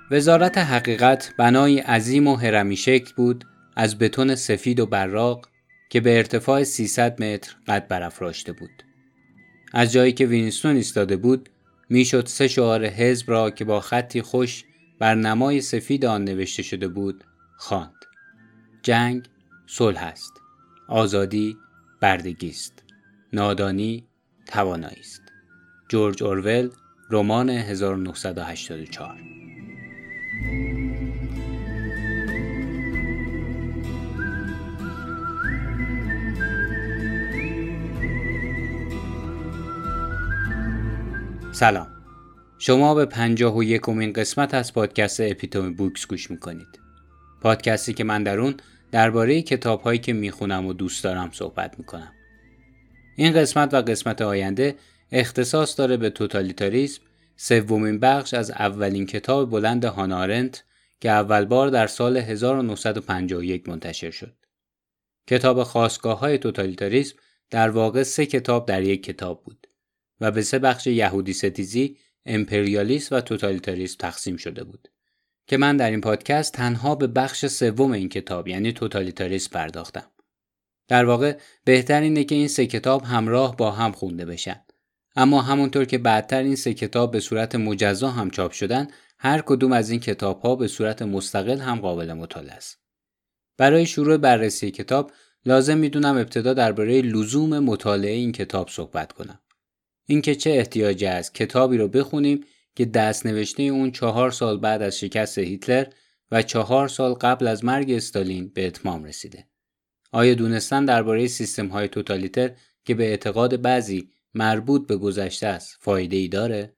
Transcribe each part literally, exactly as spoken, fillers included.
وزارت حقیقت بنایی عظیم و هرمی شکل بود از بتون سفید و براق که به ارتفاع سیصد متر قد برافراشته بود. از جایی که وینستون ایستاده بود میشد سه شعار حزب را که با خطی خوش بر نمای سفید آن نوشته شده بود خواند. جنگ صلح است. آزادی بردگی است. نادانی توانایی است. جورج اورول، رمان هزار و نهصد و هشتاد و چهار. سلام. شما به پنجاه و یکمین قسمت از پادکست اپیتومی بوکس گوش میکنید. پادکستی که من در اون درباره کتاب‌هایی که میخونم و دوست دارم صحبت میکنم. این قسمت و قسمت آینده اختصاص داره به توتالیتاریسم، سومین بخش از اولین کتاب بلند هانا آرنت که اول بار در سال هزار و نهصد و پنجاه و یک منتشر شد. کتاب خاستگاه‌های توتالیتاریسم در واقع سه کتاب در یک کتاب بود و به سه بخش یهودی ستیزی، امپریالیسم و توتالیتاریسم تقسیم شده بود که من در این پادکست تنها به بخش سوم این کتاب یعنی توتالیتاریسم پرداختم. در واقع بهتر اینه که این سه کتاب همراه با هم خونده بشن. اما همونطور که بعدتر این سه کتاب به صورت مجزا هم چاپ شدن، هر کدوم از این کتاب‌ها به صورت مستقل هم قابل مطالعه است. برای شروع بررسی کتاب لازم میدونم ابتدا درباره لزوم مطالعه این کتاب صحبت کنم. اینکه چه احتیاجی است کتابی رو بخونیم که دست‌نوشته اون چهار سال بعد از شکست هیتلر و چهار سال قبل از مرگ استالین به اتمام رسیده. آیا دونستن درباره سیستم‌های توتالیتر که به اعتقاد بعضی مربوط به گذشته است فایده‌ای داره؟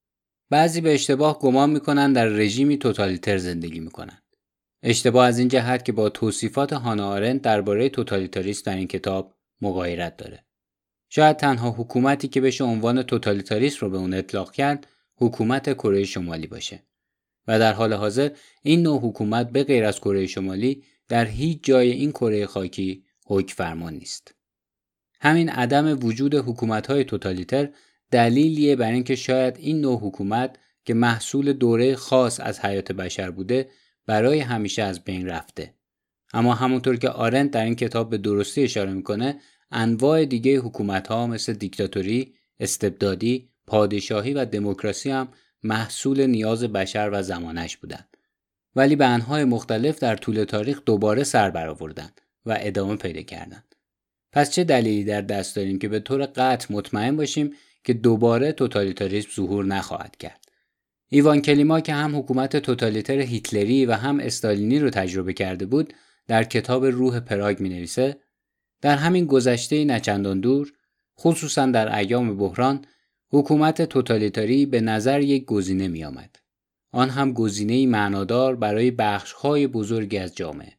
بعضی به اشتباه گمان می‌کنن در رژیمی توتالیتر زندگی می‌کنن. اشتباه از این جهت که با توصیفات هانا آرنت درباره توتالیتاریسم در این کتاب مغایرت داره. شاید تنها حکومتی که بشه عنوان توتالیتاریسم رو به اون اطلاق کرد حکومت کره شمالی باشه و در حال حاضر این نوع حکومت به غیر از کره شمالی در هیچ جای این کره خاکی حکم فرما نیست. همین عدم وجود حکومت‌های توتالیتر دلیلیه بر اینکه شاید این نوع حکومت که محصول دوره خاص از حیات بشر بوده برای همیشه از بین رفته. اما همونطور که آرنت در این کتاب به درستی اشاره میکنه انواع دیگه حکومت‌ها مثل دیکتاتوری، استبدادی، پادشاهی و دموکراسی هم محصول نیاز بشر و زمانش بودن. ولی به انواع مختلف در طول تاریخ دوباره سر برآوردن و ادامه پیدا کردن. پس چه دلیلی در دست داریم که به طور قطع مطمئن باشیم که دوباره توتالیتاریسم ظهور نخواهد کرد؟ ایوان کلیما که هم حکومت توتالیتر هیتلری و هم استالینی رو تجربه کرده بود در کتاب روح پراگ می‌نویسه در همین گذشته نچندان دور، خصوصا در ایام بحران، حکومت توتالیتاری به نظر یک گزینه می آمد. آن هم گزینه‌ای معنادار برای بخش‌های بزرگی از جامعه.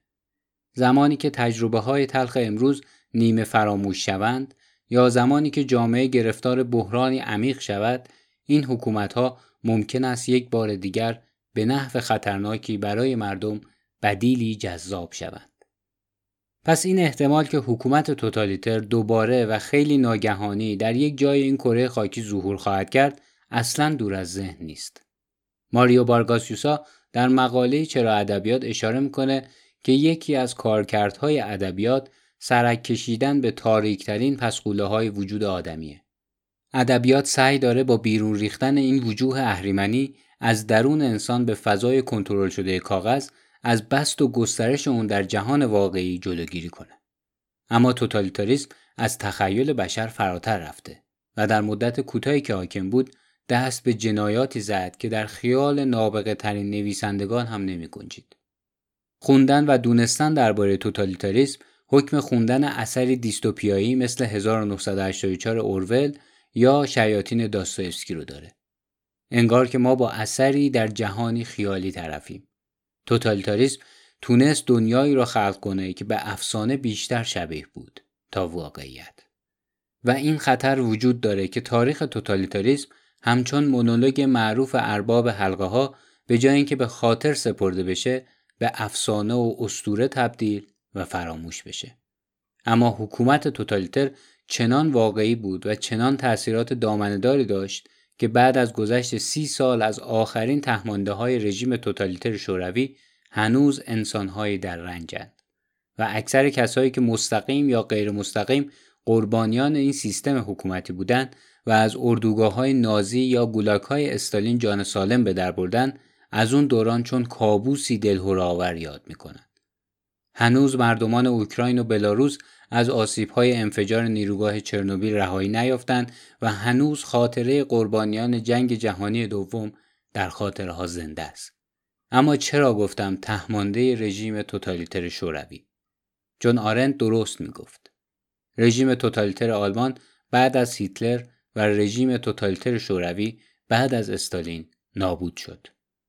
زمانی که تجربه‌های تلخ امروز نیمه فراموش شوند یا زمانی که جامعه گرفتار بحرانی عمیق شود، این حکومت‌ها ممکن است یک بار دیگر به نحو خطرناکی برای مردم بدیلی جذاب شوند. پس این احتمال که حکومت توتالیتر دوباره و خیلی ناگهانی در یک جای این کره خاکی ظهور خواهد کرد اصلاً دور از ذهن نیست. ماریو وارگاس یوسا در مقاله چرا ادبیات اشاره میکنه که یکی از کارکردهای ادبیات سرک کشیدن به تاریکترین پس‌قوله‌های وجود آدمیه. ادبیات سعی داره با بیرون ریختن این وجوه اهریمنی از درون انسان به فضای کنترل شده کاغذ از بسط و گسترش اون در جهان واقعی جلوگیری کنه. اما توتالیتاریسم از تخیل بشر فراتر رفته و در مدت کوتاهی که حاکم بود دست به جنایاتی زد که در خیال نابغه ترین نویسندگان هم نمی گنجید. خوندن و دونستن درباره توتالیتاریسم حکم خوندن اثری دیستوپیایی مثل هزار و نهصد و هشتاد و چهار اورول یا شیاطین داستایوفسکی رو داره. انگار که ما با اثری در جهانی خیالی طرفیم. توتالیتاریسم تونست دنیایی را خلق کنه که به افسانه بیشتر شبیه بود تا واقعیت. و این خطر وجود داره که تاریخ توتالیتاریسم همچون مونولوگ معروف ارباب حلقه ها به جای اینکه به خاطر سپرده بشه به افسانه و اسطوره تبدیل و فراموش بشه. اما حکومت توتالیتر چنان واقعی بود و چنان تأثیرات دامنه‌داری داشت که بعد از گذشت سی سال از آخرین تهمانده‌های رژیم توتالیتر شوروی هنوز انسان‌های در رنجند و اکثر کسایی که مستقیم یا غیر مستقیم قربانیان این سیستم حکومتی بودند و از اردوگاه‌های نازی یا گولاگ‌های استالین جان سالم به در بردن، از اون دوران چون کابوسی دلهره‌آور یاد می‌کنند. هنوز مردمان اوکراین و بلاروس از آسیب‌های انفجار نیروگاه چرنوبیل رهایی نیافتند و هنوز خاطره قربانیان جنگ جهانی دوم در خاطرها زنده است. اما چرا گفتم تهمانده رژیم توتالیتر شوروی؟ جون آرنت درست میگفت. رژیم توتالیتر آلمان بعد از هیتلر و رژیم توتالیتر شوروی بعد از استالین نابود شد.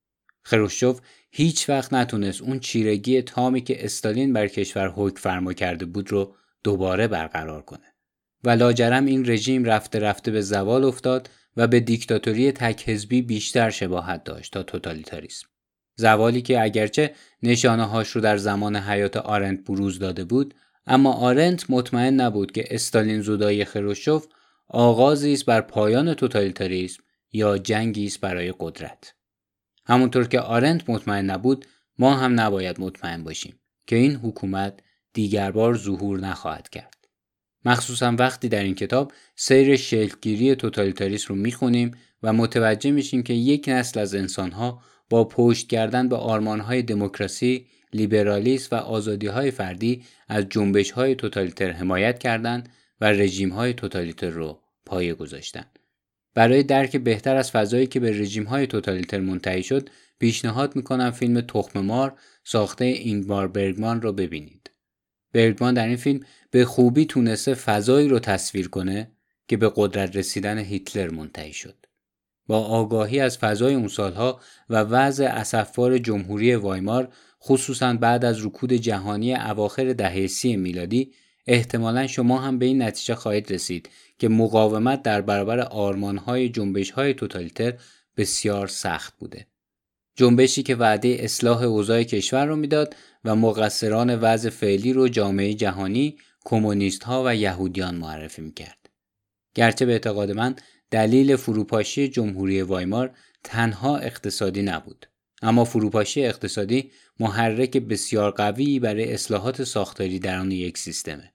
خروشچوف هیچ وقت نتونست اون چیرگی تامی که استالین بر کشور حکم فرما کرده بود رو دوباره برقرار کنه و لاجرم این رژیم رفته رفته به زوال افتاد و به دیکتاتوری تک حزبی بیشتر شباهت داشت تا توتالیتاریسم. زوالی که اگرچه نشانه هاش رو در زمان حیات آرنت بروز داده بود، اما آرنت مطمئن نبود که استالین زدایی خروشچوف آغازی است بر پایان توتالیتاریسم یا جنگی است برای قدرت. همونطور که آرنت مطمئن نبود، ما هم نباید مطمئن باشیم که این حکومت دیگر بار ظهور نخواهد کرد. مخصوصا وقتی در این کتاب سیر شکلگیری توتالیتاریسم رو میخونیم و متوجه میشیم که یک نسل از انسانها با پشت کردن به آرمانهای دموکراسی، لیبرالیسم و آزادیهای فردی از جنبش‌های توتالیتر حمایت کردند و رژیم‌های توتالیتر رو پایه گذاشتند. برای درک بهتر از فضایی که به رژیم‌های توتالیتر منتهی شد، پیشنهاد می‌کنم فیلم تخم مار ساخته اینگمار برگمان رو ببینید. برگمان در این فیلم به خوبی تونسته فضایی رو تصویر کنه که به قدرت رسیدن هیتلر منتهی شد. با آگاهی از فضای اون سالها و وضع اسفبار جمهوری وایمار، خصوصاً بعد از رکود جهانی اواخر دهه سی میلادی، احتمالاً شما هم به این نتیجه خواهید رسید که مقاومت در برابر آرمان‌های جنبش‌های توتالیتر بسیار سخت بوده. جنبشی که وعده اصلاح اوضاع کشور رو میداد و مقصران وضع فعلی رو جامعه جهانی، کمونیست‌ها و یهودیان معرفی می‌کرد. گرچه به اعتقاد من دلیل فروپاشی جمهوری وایمار تنها اقتصادی نبود، اما فروپاشی اقتصادی محرک بسیار قوی برای اصلاحات ساختاری درون یک سیستمه.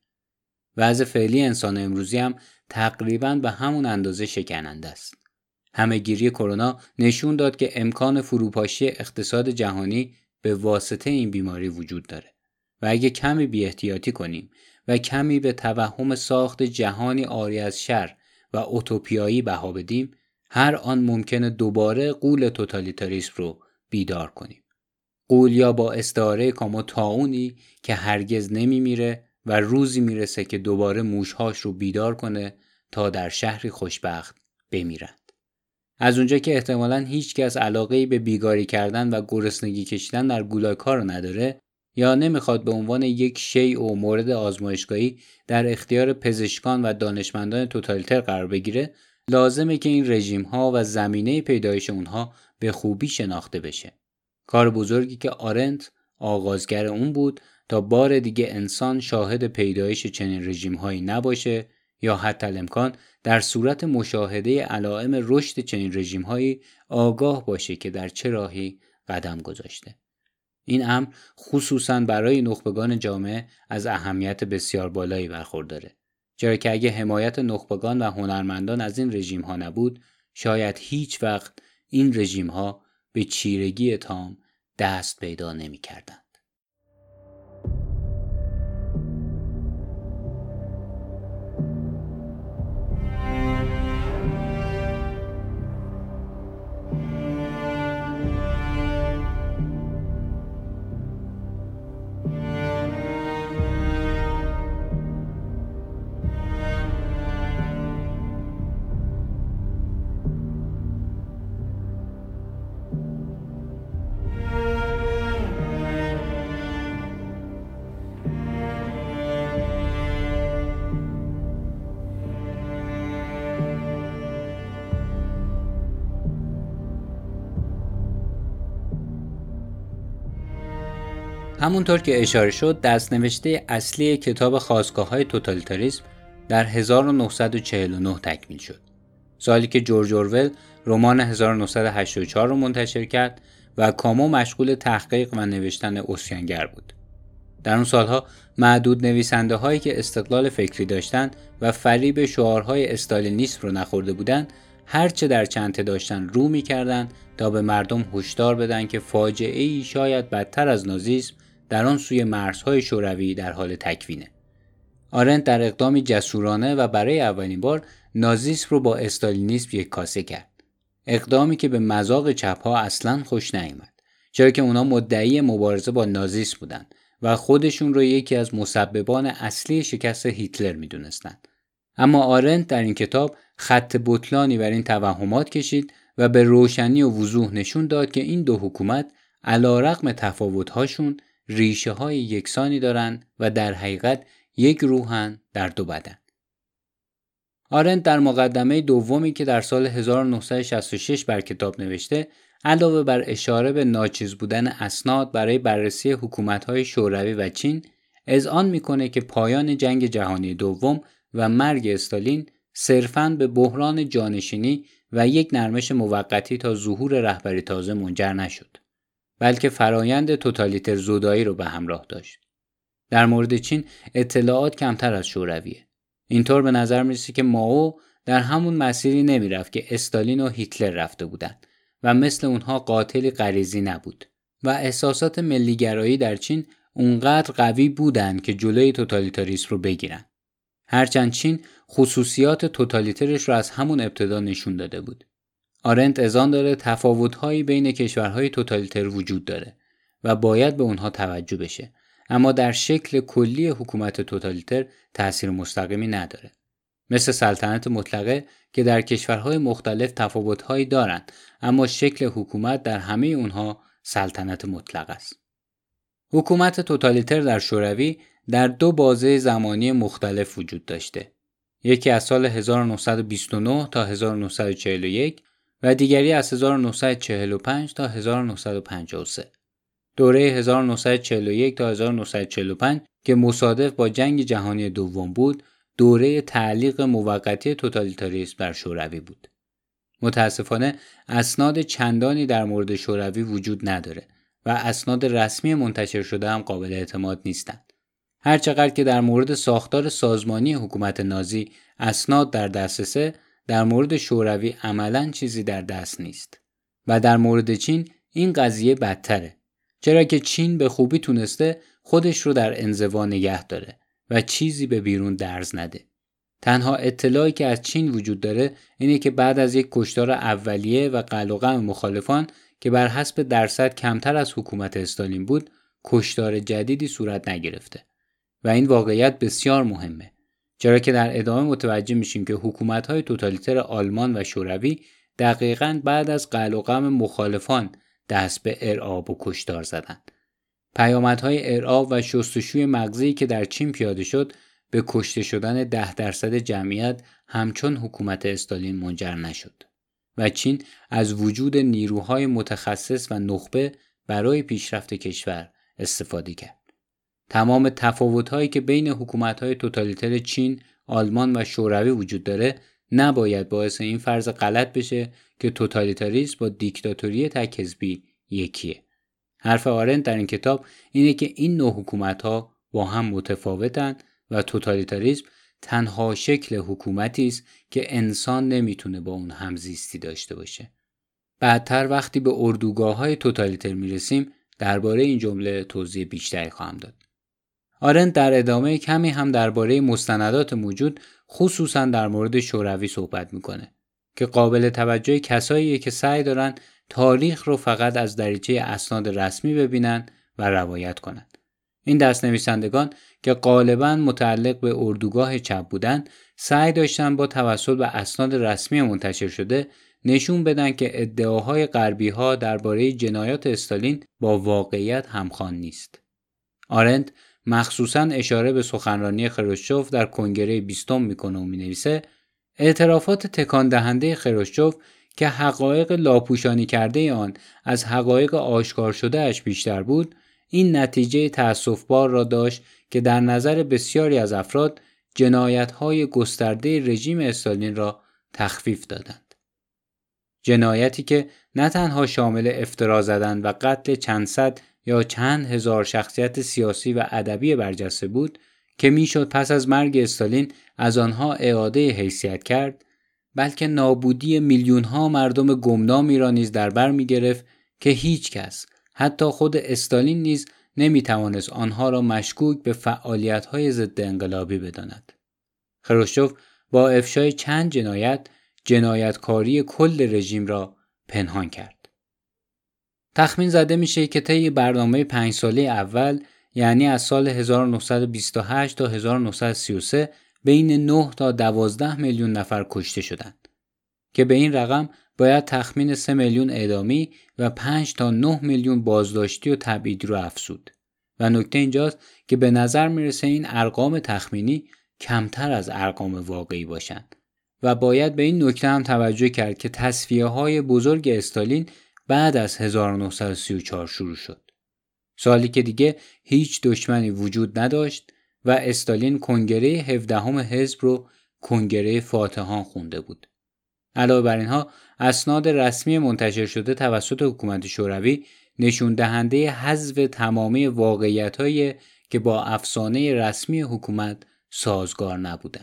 وضع فعلی انسان امروزی هم تقریباً به همون اندازه شکننده است. همه‌گیری کرونا نشون داد که امکان فروپاشی اقتصاد جهانی به واسطه این بیماری وجود داره و اگه کمی بی احتیاطی کنیم و کمی به توهم ساخت جهانی عاری از شر و اوتوپیایی بها بدیم، هر آن ممکنه دوباره غول توتالیتاریسم رو بیدار کنیم. غول یا با استعاره کامو طاعونی که هرگز نمی میره و روزی میرسه که دوباره موشهاش رو بیدار کنه تا در شهری خوشبخت بمیرند. از اونجا که احتمالاً هیچ کس علاقه‌ای به بیگاری کردن و گرسنگی کشیدن در گولاگ‌ها رو نداره یا نمیخواد به عنوان یک شیء و مورد آزمایشگاهی در اختیار پزشکان و دانشمندان توتالیتر قرار بگیره، لازمه که این رژیم‌ها و زمینه پیدایش اونها به خوبی شناخته بشه. کار بزرگی که آرنت آغازگر اون بود تا بار دیگه انسان شاهد پیدایش چنین رژیم‌هایی نباشه یا حتی الامکان در صورت مشاهده علائم رشد چنین رژیم‌هایی آگاه باشه که در چه راهی قدم گذاشته. این امر خصوصاً برای نخبگان جامعه از اهمیت بسیار بالایی برخورداره، چرا که اگه حمایت نخبگان و هنرمندان از این رژیم‌ها نبود، شاید هیچ وقت این رژیم‌ها به چیرگی تام دست پیدا نمی‌کردند. همونطور که اشاره شد، دست‌نوشته اصلی کتاب خاستگاه‌های توتالیتاریسم در هزار و نهصد و چهل و نه تکمیل شد. سالی که جورج اورول رمان هزار و نهصد و هشتاد و چهار رو منتشر کرد و کامو مشغول تحقیق و نوشتن عصیانگر بود. در اون سالها معدود نویسنده هایی که استقلال فکری داشتن و فریب شعارهای استالینیسم رو نخورده بودن، هرچه در چنته داشتن رو می‌کردن تا به مردم هشدار بدن که فاجعه‌ای شاید بدتر از نازیسم در آن سوی مرزهای شوروی در حال تکوینه. آرنت در اقدامی جسورانه و برای اولین بار نازیسم رو با استالینیسم یک کاسه کرد. اقدامی که به مذاق چپ‌ها اصلاً خوش نیامد، چرا که اونا مدعی مبارزه با نازیسم بودن و خودشون رو یکی از مسببان اصلی شکست هیتلر می‌دونستن. اما آرنت در این کتاب خط بطلانی بر این توهمات کشید و به روشنی و وضوح نشون داد که این دو حکومت علی‌رغم تفاوت‌هاشون ریشه‌های یکسانی دارن و در حقیقت یک روحن در دو بدن. آرنت در مقدمه دومی که در سال هزار و نهصد و شصت و شش بر کتاب نوشته، علاوه بر اشاره به ناچیز بودن اسناد برای بررسی حکومت‌های شوروی و چین، اذعان می‌کنه که پایان جنگ جهانی دوم و مرگ استالین صرفاً به بحران جانشینی و یک نرمش موقتی تا ظهور رهبری تازه منجر نشد، بلکه فرایند توتالیتر زدایی رو به همراه داشت. در مورد چین اطلاعات کمتر از شورویه. اینطور به نظر میرسه که مائو در همون مسیری نمیرفت که استالین و هیتلر رفته بودند و مثل اونها قاتلی غریزی نبود و احساسات ملیگرایی در چین اونقدر قوی بودند که جلوی توتالیتاریسم رو بگیرن. هرچند چین خصوصیات توتالیترش رو از همون ابتدا نشون داده بود. آرنت اذعان داره تفاوت‌هایی بین کشورهای توتالیتر وجود داره و باید به اونها توجه بشه، اما در شکل کلی حکومت توتالیتر تأثیر مستقیمی نداره. مثل سلطنت مطلقه که در کشورهای مختلف تفاوت‌هایی دارند، اما شکل حکومت در همه اونها سلطنت مطلق است. حکومت توتالیتر در شوروی در دو بازه زمانی مختلف وجود داشته. یکی از سال هزار و نهصد و بیست و نه تا هزار و نهصد و چهل و یک و دیگری از هزار و نهصد و چهل و پنج تا هزار و نهصد و پنجاه و سه. دوره هزار و نهصد و چهل و یک تا هزار و نهصد و چهل و پنج که مصادف با جنگ جهانی دوم بود، دوره تعلیق موقتی توتالیتاریسم در شوروی بود. متاسفانه اسناد چندانی در مورد شوروی وجود نداره و اسناد رسمی منتشر شده هم قابل اعتماد نیستند. هرچقدر که در مورد ساختار سازمانی حکومت نازی اسناد در دسترسه، در مورد شوروی عملاً چیزی در دست نیست. و در مورد چین این قضیه بدتره، چرا که چین به خوبی تونسته خودش رو در انزوا نگه داره و چیزی به بیرون درز نده. تنها اطلاعی که از چین وجود داره اینه که بعد از یک کشتار اولیه و قل و قم مخالفان که بر حسب درصد کمتر از حکومت استالین بود، کشتار جدیدی صورت نگرفته. و این واقعیت بسیار مهمه، چرا که در ادامه متوجه میشیم که حکومت‌های توتالیتر آلمان و شوروی دقیقاً بعد از قل و قم مخالفان دست به ارعاب و کشتار زدند. پیامدهای ارعاب و شستشوی مغزی که در چین پیاده شد به کشته شدن ده درصد جمعیت همچون حکومت استالین منجر نشد و چین از وجود نیروهای متخصص و نخبه برای پیشرفت کشور استفاده کرد. تمام تفاوت‌هایی که بین حکومت‌های توتالیتر چین، آلمان و شوروی وجود داره نباید باعث این فرض غلط بشه که توتالیتاریسم با دیکتاتوری تک حزبی یکیه. حرف آرنت در این کتاب اینه که این نوع حکومت‌ها با هم متفاوتن و توتالیتاریسم تنها شکل حکومتی است که انسان نمیتونه با اون همزیستی داشته باشه. بعدتر وقتی به اردوگاه‌های توتالیتر میرسیم درباره این جمله توضیح بیشتری خواهم داد. آرنت در ادامه کمی هم درباره مستندات موجود خصوصا در مورد شوروی صحبت میکنه که قابل توجه کساییه که سعی دارن تاریخ رو فقط از دریچه اسناد رسمی ببینن و روایت کنن. این دست نویسندگان که غالباً متعلق به اردوگاه چپ بودن، سعی داشتن با توسل به اسناد رسمی منتشر شده نشون بدن که ادعاهای غربی‌ها درباره جنایات استالین با واقعیت همخوان نیست. آرنت مخصوصاً اشاره به سخنرانی خروشچوف در کنگره بیستم میکنه و مینویسه اعترافات تکان دهنده خروشچوف که حقایق لاپوشانی کرده آن از حقایق آشکار شده اش بیشتر بود، این نتیجه تأسف‌بار را داشت که در نظر بسیاری از افراد جنایت‌های گسترده رژیم استالین را تخفیف دادند. جنایتی که نه تنها شامل افترا زدن و قتل چند صد یا چند هزار شخصیت سیاسی و ادبی برجسته بود که میشد پس از مرگ استالین از آنها اعاده حیثیت کرد، بلکه نابودی میلیون ها مردم گمنامی را نیز در بر می گرفت که هیچ کس، حتی خود استالین نیز نمی توانست آنها را مشکوک به فعالیت های ضد انقلابی بداند. خروشچف با افشای چند جنایت، جنایتکاری کل رژیم را پنهان کرد. تخمین زده میشه که طی برنامه پنج ساله اول، یعنی از سال هزار و نهصد و بیست و هشت تا هزار و نهصد و سی و سه، بین نه تا دوازده میلیون نفر کشته شدند که به این رقم باید تخمین سه میلیون اعدامی و پنج تا نه میلیون بازداشتی و تبعیدی رو افزود. و نکته اینجاست که به نظر میرسه این ارقام تخمینی کمتر از ارقام واقعی باشند و باید به این نکته هم توجه کرد که تصفیه‌های بزرگ استالین بعد از هزار و نهصد و سی و چهار شروع شد. سالی که دیگه هیچ دشمنی وجود نداشت و استالین کنگره هفدهم حزب رو کنگره فاتحان خونده بود. علاوه بر اینها اسناد رسمی منتشر شده توسط حکومت شوروی نشون دهنده حذف تمامی واقعیت‌هایی که با افسانه رسمی حکومت سازگار نبودند.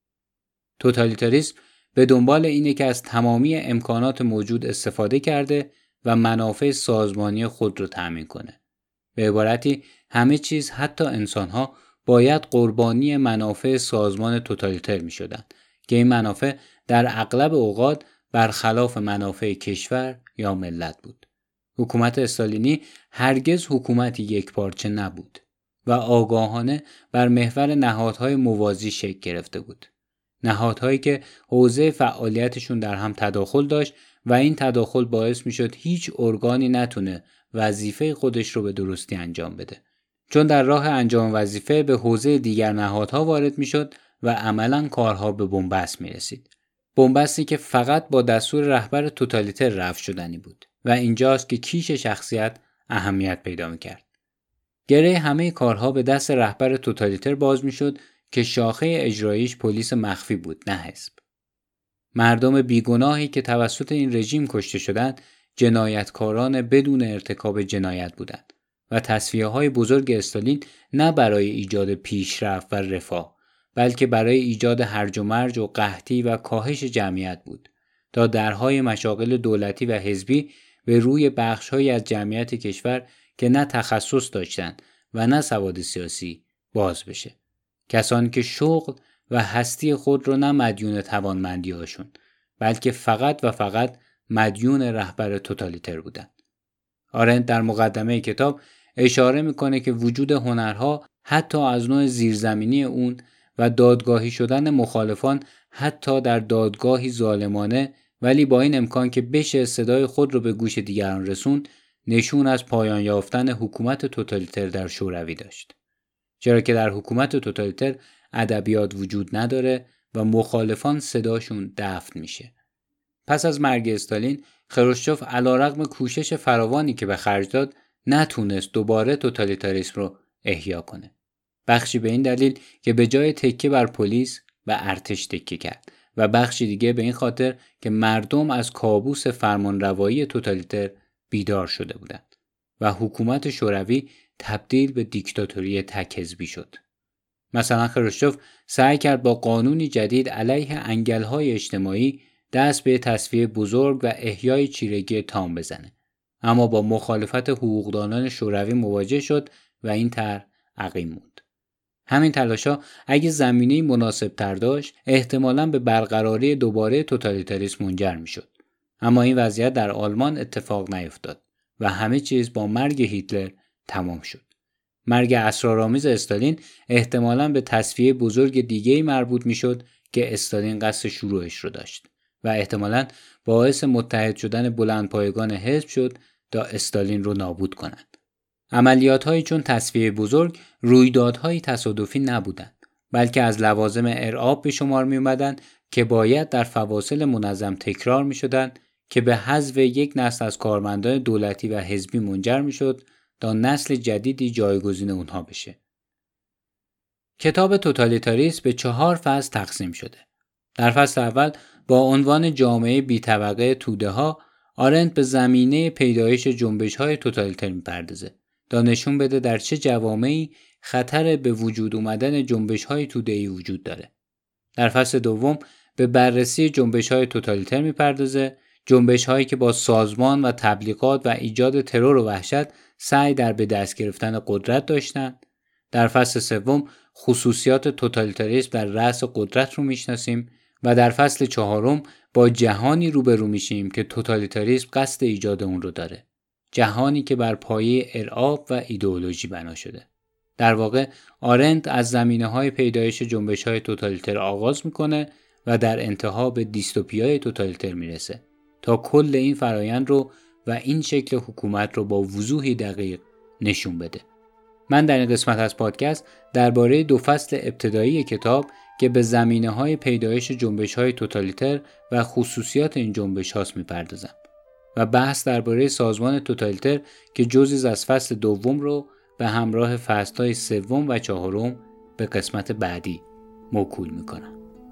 توتالیتاریسم به دنبال اینه که از تمامی امکانات موجود استفاده کرده و منافع سازمانی خود رو تأمین کنه. به عبارتی همه چیز، حتی انسان‌ها، باید قربانی منافع سازمان توتالیتر می‌شدند که این منافع در اغلب اوقات برخلاف منافع کشور یا ملت بود. حکومت استالینی هرگز حکومتی یکپارچه نبود و آگاهانه بر محور نهادهای موازی شکل گرفته بود. نهادهایی که حوزه فعالیتشون در هم تداخل داشت و این تداخل باعث میشد هیچ ارگانی نتونه وظیفه خودش رو به درستی انجام بده، چون در راه انجام وظیفه به حوزه دیگر نهادها وارد میشد و عملاً کارها به بنبست میرسید. بنبستی که فقط با دستور رهبر توتالیتر رفع شدنی بود و اینجاست که کیش شخصیت اهمیت پیدا میکرد. گره همه کارها به دست رهبر توتالیتر باز میشد که شاخه اجراییش پلیس مخفی بود، نه حزب. مردم بیگناهی که توسط این رژیم کشته شدند جنایتکاران بدون ارتکاب جنایت بودند و تصفیه‌های بزرگ استالین نه برای ایجاد پیشرفت و رفاه، بلکه برای ایجاد هرج و مرج و قحطی و کاهش جمعیت بود تا درهای مشاغل دولتی و حزبی به روی بخش‌هایی از جمعیت کشور که نه تخصص داشتند و نه سواد سیاسی باز بشه. کسانی که شغل و هستی خود رو نه مدیون توانمندی هاشون، بلکه فقط و فقط مدیون رهبر توتالیتر بودند. آرنت در مقدمه کتاب اشاره میکنه که وجود هنرها حتی از نوع زیرزمینی اون و دادگاهی شدن مخالفان حتی در دادگاهی ظالمانه، ولی با این امکان که بشه صدای خود رو به گوش دیگران رسوند، نشون از پایان یافتن حکومت توتالیتر در شوروی داشت. چرا که در حکومت توتالیتر ادبیات وجود نداره و مخالفان صداشون دفن میشه. پس از مرگ استالین، خروشچف علیرغم کوشش فراوانی که به خرج داد، نتونست دوباره توتالیتاریسم رو احیا کنه. بخشی به این دلیل که به جای تکیه بر پلیس و ارتش تکیه کرد و بخشی دیگه به این خاطر که مردم از کابوس فرمانروایی توتالیتر بیدار شده بودند و حکومت شوروی تبدیل به دیکتاتوری تک حزبی شد. مثلا خروشچف سعی کرد با قانونی جدید علیه انگل‌های اجتماعی دست به تصفیه بزرگ و احیای چیرگی تام بزنه، اما با مخالفت حقوقدانان شوروی مواجه شد و این طرح عقیم موند. همین تلاشا اگه زمینه مناسب تر داشت احتمالاً به برقراری دوباره توتالیتاریسم منجر میشد، اما این وضعیت در آلمان اتفاق نیفتاد و همه چیز با مرگ هیتلر تمام شد. مرگ اسرارآمیز استالین احتمالاً به تصفیه بزرگ دیگه‌ای مربوط میشد که استالین قصد شروعش رو داشت و احتمالاً باعث متحد شدن بلندپایگان حزب شد تا استالین رو نابود کنند. عملیات‌هایی چون تصفیه بزرگ رویدادهای تصادفی نبودند، بلکه از لوازم ارعاب به شمار می‌آمدند که باید در فواصل منظم تکرار می‌شدند که به حذف یک نسل از کارمندان دولتی و حزبی منجر می‌شد تا نسل جدیدی جایگزین اونها بشه. کتاب توتالیتاریسم به چهار فصل تقسیم شده. در فصل اول با عنوان جامعه بی طبقه توده ها، آرنت به زمینه پیدایش جنبش های توتالیتر میپردازه تا نشون بده در چه جوامعی خطر به وجود اومدن جنبش های توده‌ای وجود داره. در فصل دوم به بررسی جنبش های توتالیتر میپردازه، جنبش هایی که با سازمان و تبلیغات و ایجاد ترور و وحشت سعی در به دست گرفتن قدرت داشتن. در فصل سوم خصوصیات توتالیتاریسم در رأس قدرت رو میشناسیم و در فصل چهارم با جهانی روبرو میشیم که توتالیتاریسم قصد ایجاد اون رو داره. جهانی که بر پایه ارعاب و ایدئولوژی بنا شده. در واقع آرنت از زمینه‌های پیدایش جنبش‌های توتالیتر آغاز میکنه و در انتها به دیستوپیای توتالیتر میرسه تا کل این فرایند رو و این شکل حکومت رو با وضوحی دقیق نشون بده. من در این قسمت از پادکست درباره دو فصل ابتدایی کتاب که به زمینه‌های پیدایش جنبش‌های توتالیتر و خصوصیات این جنبش‌هاست میپردازم و بحث درباره سازمان توتالیتر که جزئی از فصل دوم رو به همراه فصل‌های سوم و چهارم به قسمت بعدی موکول میکنم.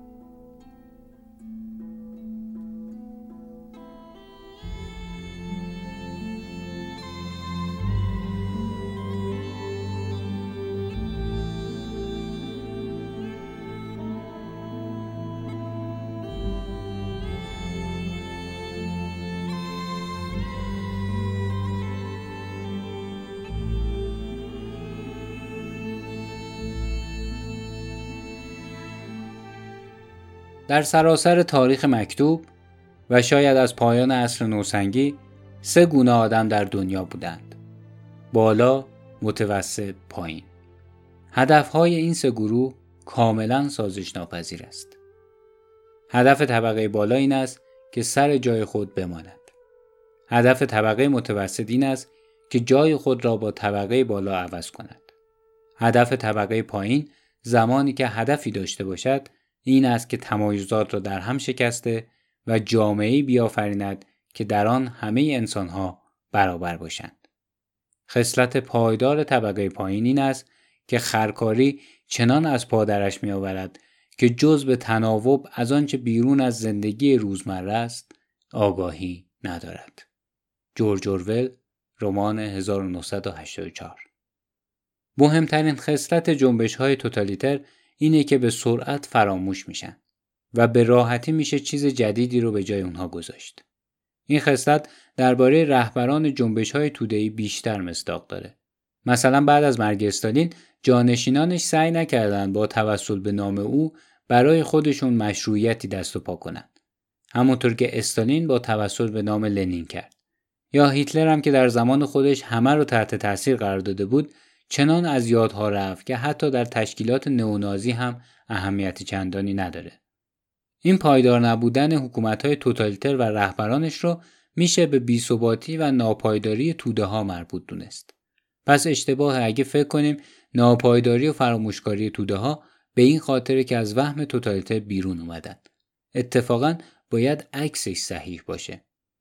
در سراسر تاریخ مکتوب و شاید از پایان عصر نوسنگی سه گونه آدم در دنیا بودند: بالا، متوسط، پایین. هدفهای این سه گروه کاملا سازش ناپذیر است. هدف طبقه بالا این است که سر جای خود بماند. هدف طبقه متوسط این است که جای خود را با طبقه بالا عوض کند. هدف طبقه پایین زمانی که هدفی داشته باشد این است که تمایزات را در هم شکسته و جامعه‌ای بیافریند که در آن همه انسان‌ها برابر باشند. خصلت پایدار طبقه پایین این است که خرکاری چنان از پادرش می‌آورد که جز به تناوب از آنچه بیرون از زندگی روزمره است آگاهی ندارد. جورج اورول، رمان هزار و نهصد و هشتاد و چهار. مهمترین خصلت جنبش‌های توتالیتر اینه که به سرعت فراموش میشن و به راحتی میشه چیز جدیدی رو به جای اونها گذاشت. این خصلت درباره رهبران جنبش‌های توده‌ای بیشتر مصداق داره. مثلا بعد از مرگ استالین جانشینانش سعی نکردند با توسل به نام او برای خودشون مشروعیتی دست و پا کنن. همونطور که استالین با توسل به نام لنین کرد. یا هیتلر هم که در زمان خودش همه رو تحت تاثیر قرار داده بود، چنان از یادها رفت که حتی در تشکیلات نئونازی هم اهمیت چندانی نداره. این پایدار نبودن حکومت‌های توتالیتر و رهبرانش رو میشه به بی‌ثباتی و ناپایداری توده ها مربوط دونست. پس اشتباه اگه فکر کنیم ناپایداری و فراموشکاری توده ها به این خاطره که از وهم توتالیتر بیرون اومدن. اتفاقاً باید عکسش صحیح باشه.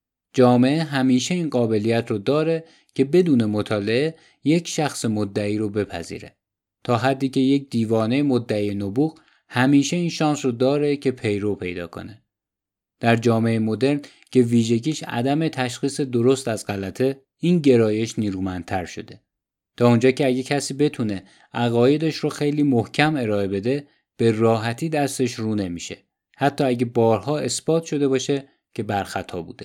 جامعه همیشه این قابلیت رو داره که بدون مطالعه یک شخص مدعی رو بپذیره، تا حدی که یک دیوانه مدعی نبوغ همیشه این شانس رو داره که پیرو پیدا کنه. در جامعه مدرن که ویژگیش عدم تشخیص درست از غلطه، این گرایش نیرومندتر شده. تا اونجا که اگه کسی بتونه عقایدش رو خیلی محکم ارائه بده، به راحتی دستش رو نمیشه، حتی اگه بارها اثبات شده باشه که بر خطا بوده.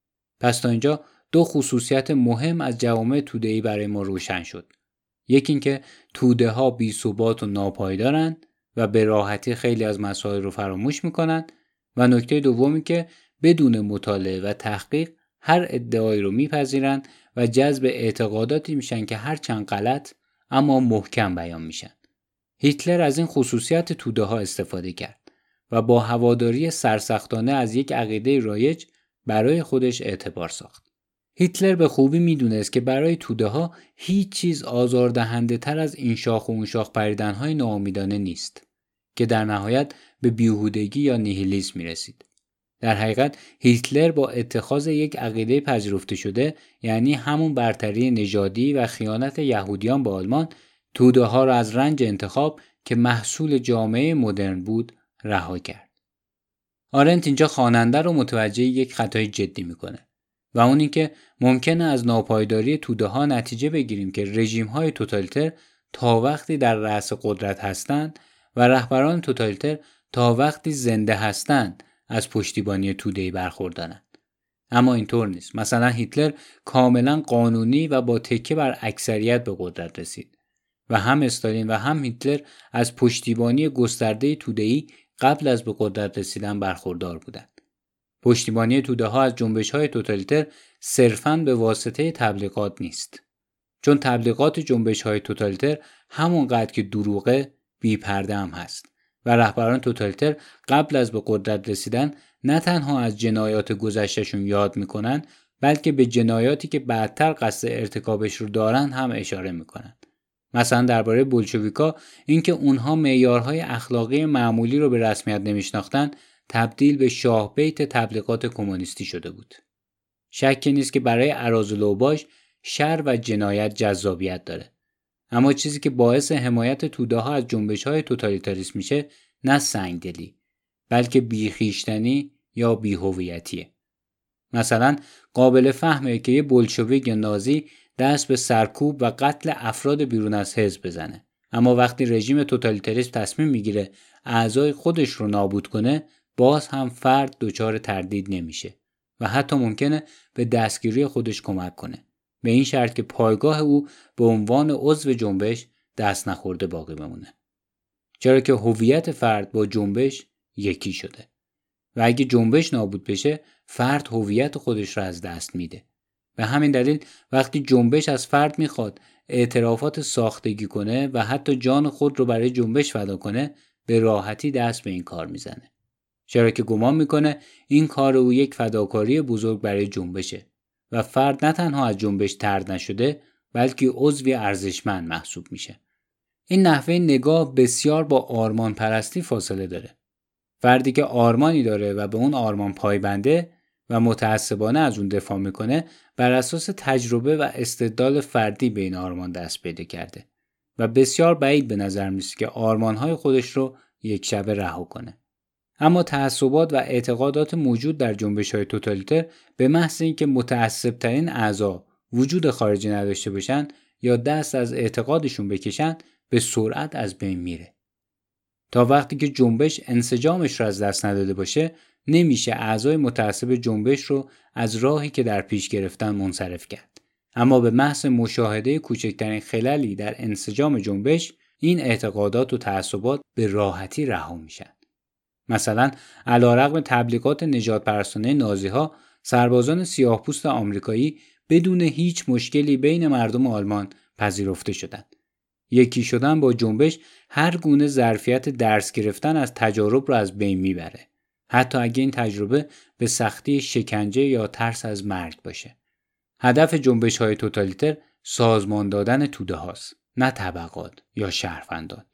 پس تا اینجا دو خصوصیت مهم از جوامع توده‌ای برای ما روشن شد. یکی این که توده ها بی ثبات و ناپایدارن و به راحتی خیلی از مسائل رو فراموش میکنن، و نکته دومی که بدون مطالعه و تحقیق هر ادعایی رو میپذیرن و جذب اعتقاداتی میشن که هر چند غلط اما محکم بیان میشن. هیتلر از این خصوصیت توده ها استفاده کرد و با هواداری سرسختانه از یک عقیده رایج برای خودش اعتبار ساخت. هیتلر به خوبی میدونست که برای توده ها هیچ چیز آزاردهنده تر از این شاخ و اون شاخ پریدن های ناامیدانه نیست که در نهایت به بیهودگی یا نیهیلیسم میرسید. در حقیقت هیتلر با اتخاذ یک عقیده پذیرفته شده، یعنی همون برتری نژادی و خیانت یهودیان به آلمان، توده ها را از رنج انتخاب که محصول جامعه مدرن بود رها کرد. آرنت اینجا خواننده رو متوجه یک خطای جدی میکنه و اون این که ممکنه از ناپایداری توده ها نتیجه بگیریم که رژیم های توتالیتر تا وقتی در رأس قدرت هستند و رهبران توتالیتر تا وقتی زنده هستند از پشتیبانی توده‌ای برخوردارند. اما اینطور نیست. مثلا هیتلر کاملا قانونی و با تکیه بر اکثریت به قدرت رسید و هم استالین و هم هیتلر از پشتیبانی گسترده توده‌ای قبل از به قدرت رسیدن برخوردار بودند. پشتیبانی توده ها از جنبش های توتالیتر صرفاً به واسطه تبلیغات نیست. چون تبلیغات جنبش های توتالیتر همونقدر که دروغه بی پرده هم هست و رهبران توتالیتر قبل از به قدرت رسیدن نه تنها از جنایات گذشتهشون یاد میکنن بلکه به جنایاتی که بعدتر قصد ارتکابش رو دارن هم اشاره میکنن. مثلا درباره بولشویکا اینکه اونها معیارهای اخلاقی معمولی رو به رسمیت نمیشناختن تبدیل به شاه بیت تبلیغات کمونیستی شده بود. شکی نیست که برای اراذل اوباش شر و جنایت جذابیت داره. اما چیزی که باعث حمایت توده ها از جنبش های توتالیتاریسم میشه نه سنگدلی بلکه بیخیشتنی یا بی‌هویتیه. مثلا قابل فهمه که یه بولشویک یا نازی دست به سرکوب و قتل افراد بیرون از حزب بزنه، اما وقتی رژیم توتالیتاریسم تصمیم میگیره اعضای خودش رو نابود کنه باز هم فرد دچار تردید نمیشه و حتی ممکنه به دستگیری خودش کمک کنه، به این شرط که پایگاه او به عنوان عضو جنبش دست نخورده باقی بمونه، چرا که هویت فرد با جنبش یکی شده و اگه جنبش نابود بشه فرد هویت خودش رو از دست میده. به همین دلیل وقتی جنبش از فرد میخواد اعترافات ساختگی کنه و حتی جان خود رو برای جنبش فدا کنه به راحتی دست به این کار میزنه، چرا که گمان میکنه این کار او یک فداکاری بزرگ برای جنبشه و فرد نه تنها از جنبش طرد نشده بلکه عضوی ارزشمند محسوب میشه. این نحوه نگاه بسیار با آرمان پرستی فاصله داره. فردی که آرمانی داره و به اون آرمان پایبنده و متعصبانه از اون دفاع میکنه بر اساس تجربه و استدلال فردی به این آرمان دست پیدا کرده و بسیار بعید به نظر میسه که آرمانهای خودش رو یک شبه رها کنه. اما تعصبات و اعتقادات موجود در جنبش‌های توتالیتر به محض اینکه متعصب‌ترین اعضا وجود خارجی نداشته باشن یا دست از اعتقادشون بکشن به سرعت از بین میره. تا وقتی که جنبش انسجامش رو از دست نداده باشه نمیشه اعضای متعصب جنبش رو از راهی که در پیش گرفتن منصرف کرد. اما به محض مشاهده کوچکترین خللی در انسجام جنبش این اعتقادات و تعصبات به راحتی رها میشن. مثلا علیرغم تبلیغات نجات پرستانه نازی‌ها سربازان سیاه‌پوست آمریکایی بدون هیچ مشکلی بین مردم آلمان پذیرفته شدند. یکی شدن با جنبش هر گونه ظرفیت درس گرفتن از تجارب را از بین میبره، حتی اگه این تجربه به سختی شکنجه یا ترس از مرگ باشه. هدف جنبش‌های توتالیتر سازمان دادن توده هاست، نه طبقات یا شهروندان.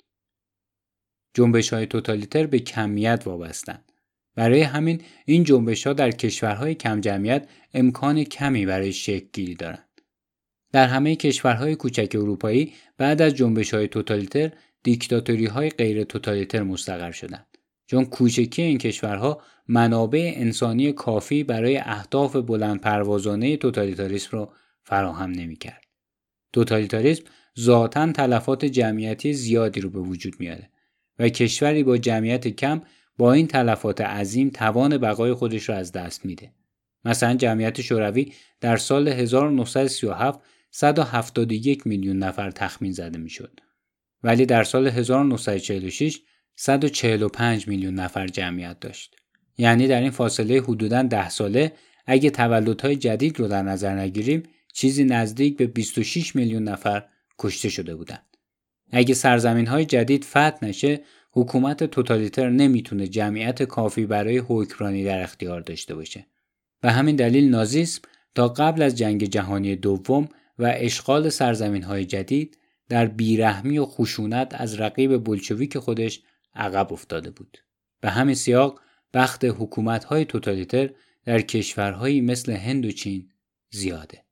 جنبش‌های توتالیتر به کمیت وابستند. برای همین این جنبش‌ها در کشورهای کم جمعیت امکان کمی برای شکل گیری دارند. در همه کشورهای کوچک اروپایی بعد از جنبش‌های توتالیتر دیکتاتوری‌های غیر توتالیتر مستقر شدند، چون کوچکی این کشورها منابع انسانی کافی برای اهداف بلند پروازانه توتالیتاریسم را فراهم نمی‌کرد. توتالیتاریسم ذاتاً تلفات جمعیتی زیادی رو به وجود میاره و کشوری با جمعیت کم با این تلفات عظیم توان بقای خودش را از دست میده. مثلا جمعیت شوروی در سال هزار و نهصد و سی و هفت صد و هفتاد و یک میلیون نفر تخمین زده میشد، ولی در سال هزار و نهصد و چهل و شش صد و چهل و پنج میلیون نفر جمعیت داشت. یعنی در این فاصله حدوداً ده ساله اگه تولدهای جدید رو در نظر نگیریم چیزی نزدیک به بیست و شش میلیون نفر کشته شده بودند. اگه سرزمین‌های جدید فتح نشه حکومت توتالیتر نمیتونه جمعیت کافی برای حکمرانی در اختیار داشته باشه. به همین دلیل نازیسم تا قبل از جنگ جهانی دوم و اشغال سرزمین‌های جدید در بیرحمی و خشونت از رقیب بولشویک خودش عقب افتاده بود. به همین سیاق بخت حکومت‌های توتالیتر در کشورهایی مثل هند و چین زیاده.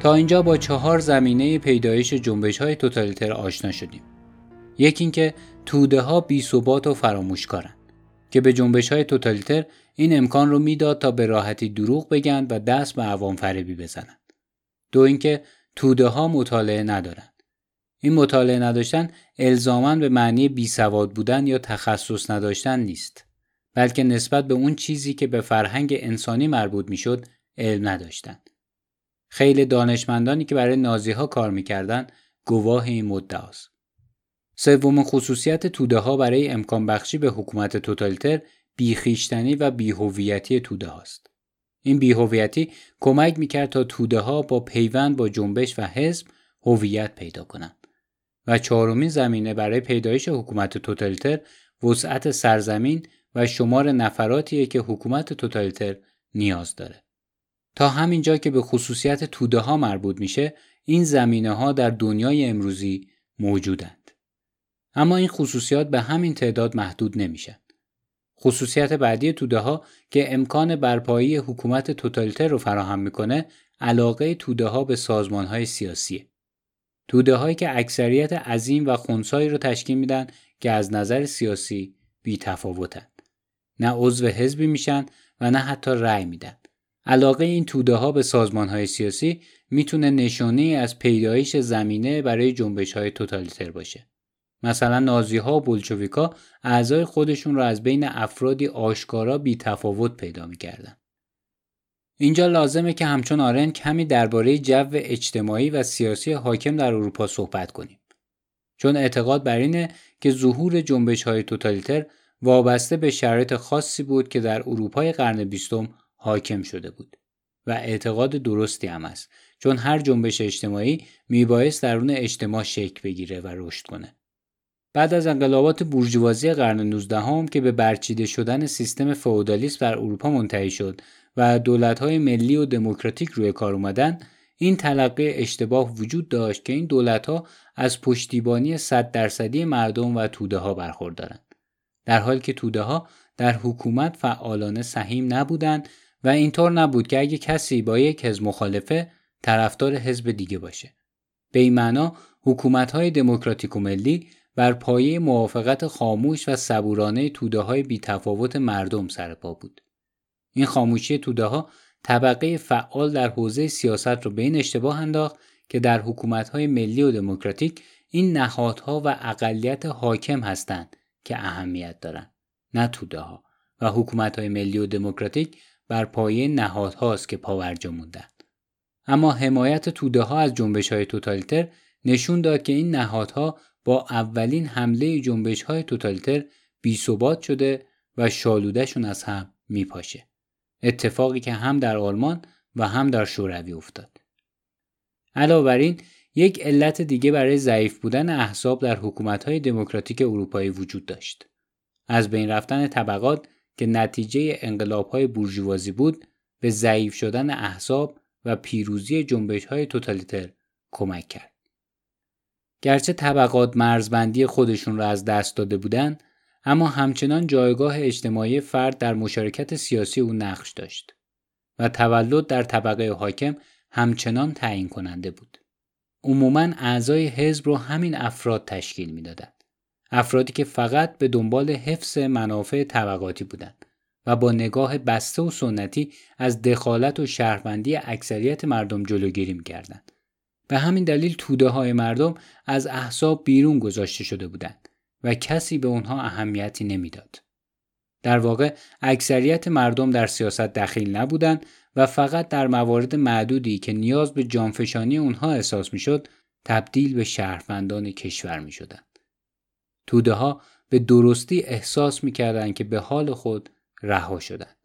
تا اینجا با چهار زمینه پیدایش جنبش‌های توتالیتر آشنا شدیم. یکی اینکه توده‌ها بی‌ثبات و فراموشکارن که به جنبش‌های توتالیتر این امکان رو میداد تا به راحتی دروغ بگن و دست به عوام فریبی بزنن. دو اینکه توده‌ها مطالعه ندارن. این مطالعه نداشتن الزاماً به معنی بیسواد بودن یا تخصص نداشتن نیست، بلکه نسبت به اون چیزی که به فرهنگ انسانی مربوط میشد علم نداشتن. خیلی دانشمندانی که برای نازی‌ها کار میکردن گواه این مدعاست. سومین خصوصیت توده‌ها برای امکان بخشی به حکومت توتالیتر بیخیشتنی و بی‌هویتی توده هاست. این بی‌هویتی کمک میکرد تا توده‌ها با پیوند با جنبش و حزب هویت پیدا کنند. و چهارمین زمینه برای پیدایش حکومت توتالیتر وسعت سرزمین و شمار نفراتیه که حکومت توتالیتر نیاز داره. تا همینجا که به خصوصیت توده‌ها مربوط میشه، این زمینه‌ها در دنیای امروزی موجودند. اما این خصوصیات به همین تعداد محدود نمیشن. خصوصیت بعدی توده‌ها که امکان برپایی حکومت توتالیتر رو فراهم میکنه، علاقه توده‌ها به سازمان‌های سیاسیه. توده‌هایی که اکثریت عظیم و خنثایی رو تشکیل میدن که از نظر سیاسی بی‌تفاوتن. نه عضو حزبی میشن و نه حتی رأی میدن. علاقه این توده‌ها به سازمان‌های سیاسی میتونه نشانه‌ای از پیدایش زمینه برای جنبش‌های توتالیتر باشه. مثلا نازی‌ها و بولشویک‌ها اعضای خودشون رو از بین افرادی آشکارا بی‌تفاوت پیدا می‌کردن. اینجا لازمه که همچون آرن کمی درباره جو اجتماعی و سیاسی حاکم در اروپا صحبت کنیم. چون اعتقاد بر اینه که ظهور جنبش‌های توتالیتر وابسته به شرایط خاصی بود که در اروپای قرن بیستم حاکم شده بود و اعتقاد درستی هم است، چون هر جنبش اجتماعی میبایست درون اجتماع شکل بگیره و رشد کنه. بعد از انقلابات بورژوازی قرن نوزدهم که به برچیده شدن سیستم فئودالیسم در اروپا منتهی شد و دولت‌های ملی و دموکراتیک روی کار اومدن، این تلقی اشتباه وجود داشت که این دولت‌ها از پشتیبانی صد درصدی مردم و توده‌ها برخوردارند، در حالی که توده‌ها در حکومت فعالانه سهیم نبودند و اینطور نبود که اگه کسی با یک حزب مخالفه طرفدار حزب دیگه باشه. به این معنا حکومت‌های دموکراتیک و ملی بر پایه موافقت خاموش و صبورانه توده‌های بی‌تفاوت مردم سرپا بود. این خاموشی توده‌ها طبقه فعال در حوزه سیاست رو به این اشتباه انداخت که در حکومت‌های ملی و دموکراتیک این نهادها و اقلیت حاکم هستند که اهمیت دارند، نه توده‌ها، و حکومت‌های ملی و دموکراتیک بر پایه نهادهاست که پاورجا موندند. اما حمایت توده‌ها از جنبش‌های توتالیتر نشون داد که این نهادها با اولین حمله جنبش‌های توتالیتر بی‌ثبات شده و شالوده‌شون از هم میپاشه. اتفاقی که هم در آلمان و هم در شوروی افتاد. علاوه بر این، یک علت دیگه برای ضعیف بودن احزاب در حکومت‌های دموکراتیک اروپایی وجود داشت. از بین رفتن طبقات که نتیجه انقلاب‌های بورژوازی بود، به ضعیف شدن احزاب و پیروزی جنبش‌های توتالیتر کمک کرد. گرچه طبقات مرزبندی خودشون را از دست داده بودند، اما همچنان جایگاه اجتماعی فرد در مشارکت سیاسی او نقش داشت و تولد در طبقه حاکم همچنان تعیین کننده بود. عموماً اعضای حزب رو همین افراد تشکیل میدادند. افرادی که فقط به دنبال حفظ منافع طبقاتی بودند و با نگاه بسته و سنتی از دخالت و شهروندی اکثریت مردم جلوگیری می‌کردند. به همین دلیل توده‌های مردم از احزاب بیرون گذاشته شده بودند و کسی به اونها اهمیتی نمیداد. در واقع اکثریت مردم در سیاست دخیل نبودند و فقط در موارد معدودی که نیاز به جانفشانی اونها احساس میشد تبدیل به شهروندان کشور میشدند. توده‌ها به درستی احساس میکردند که به حال خود رها شدند.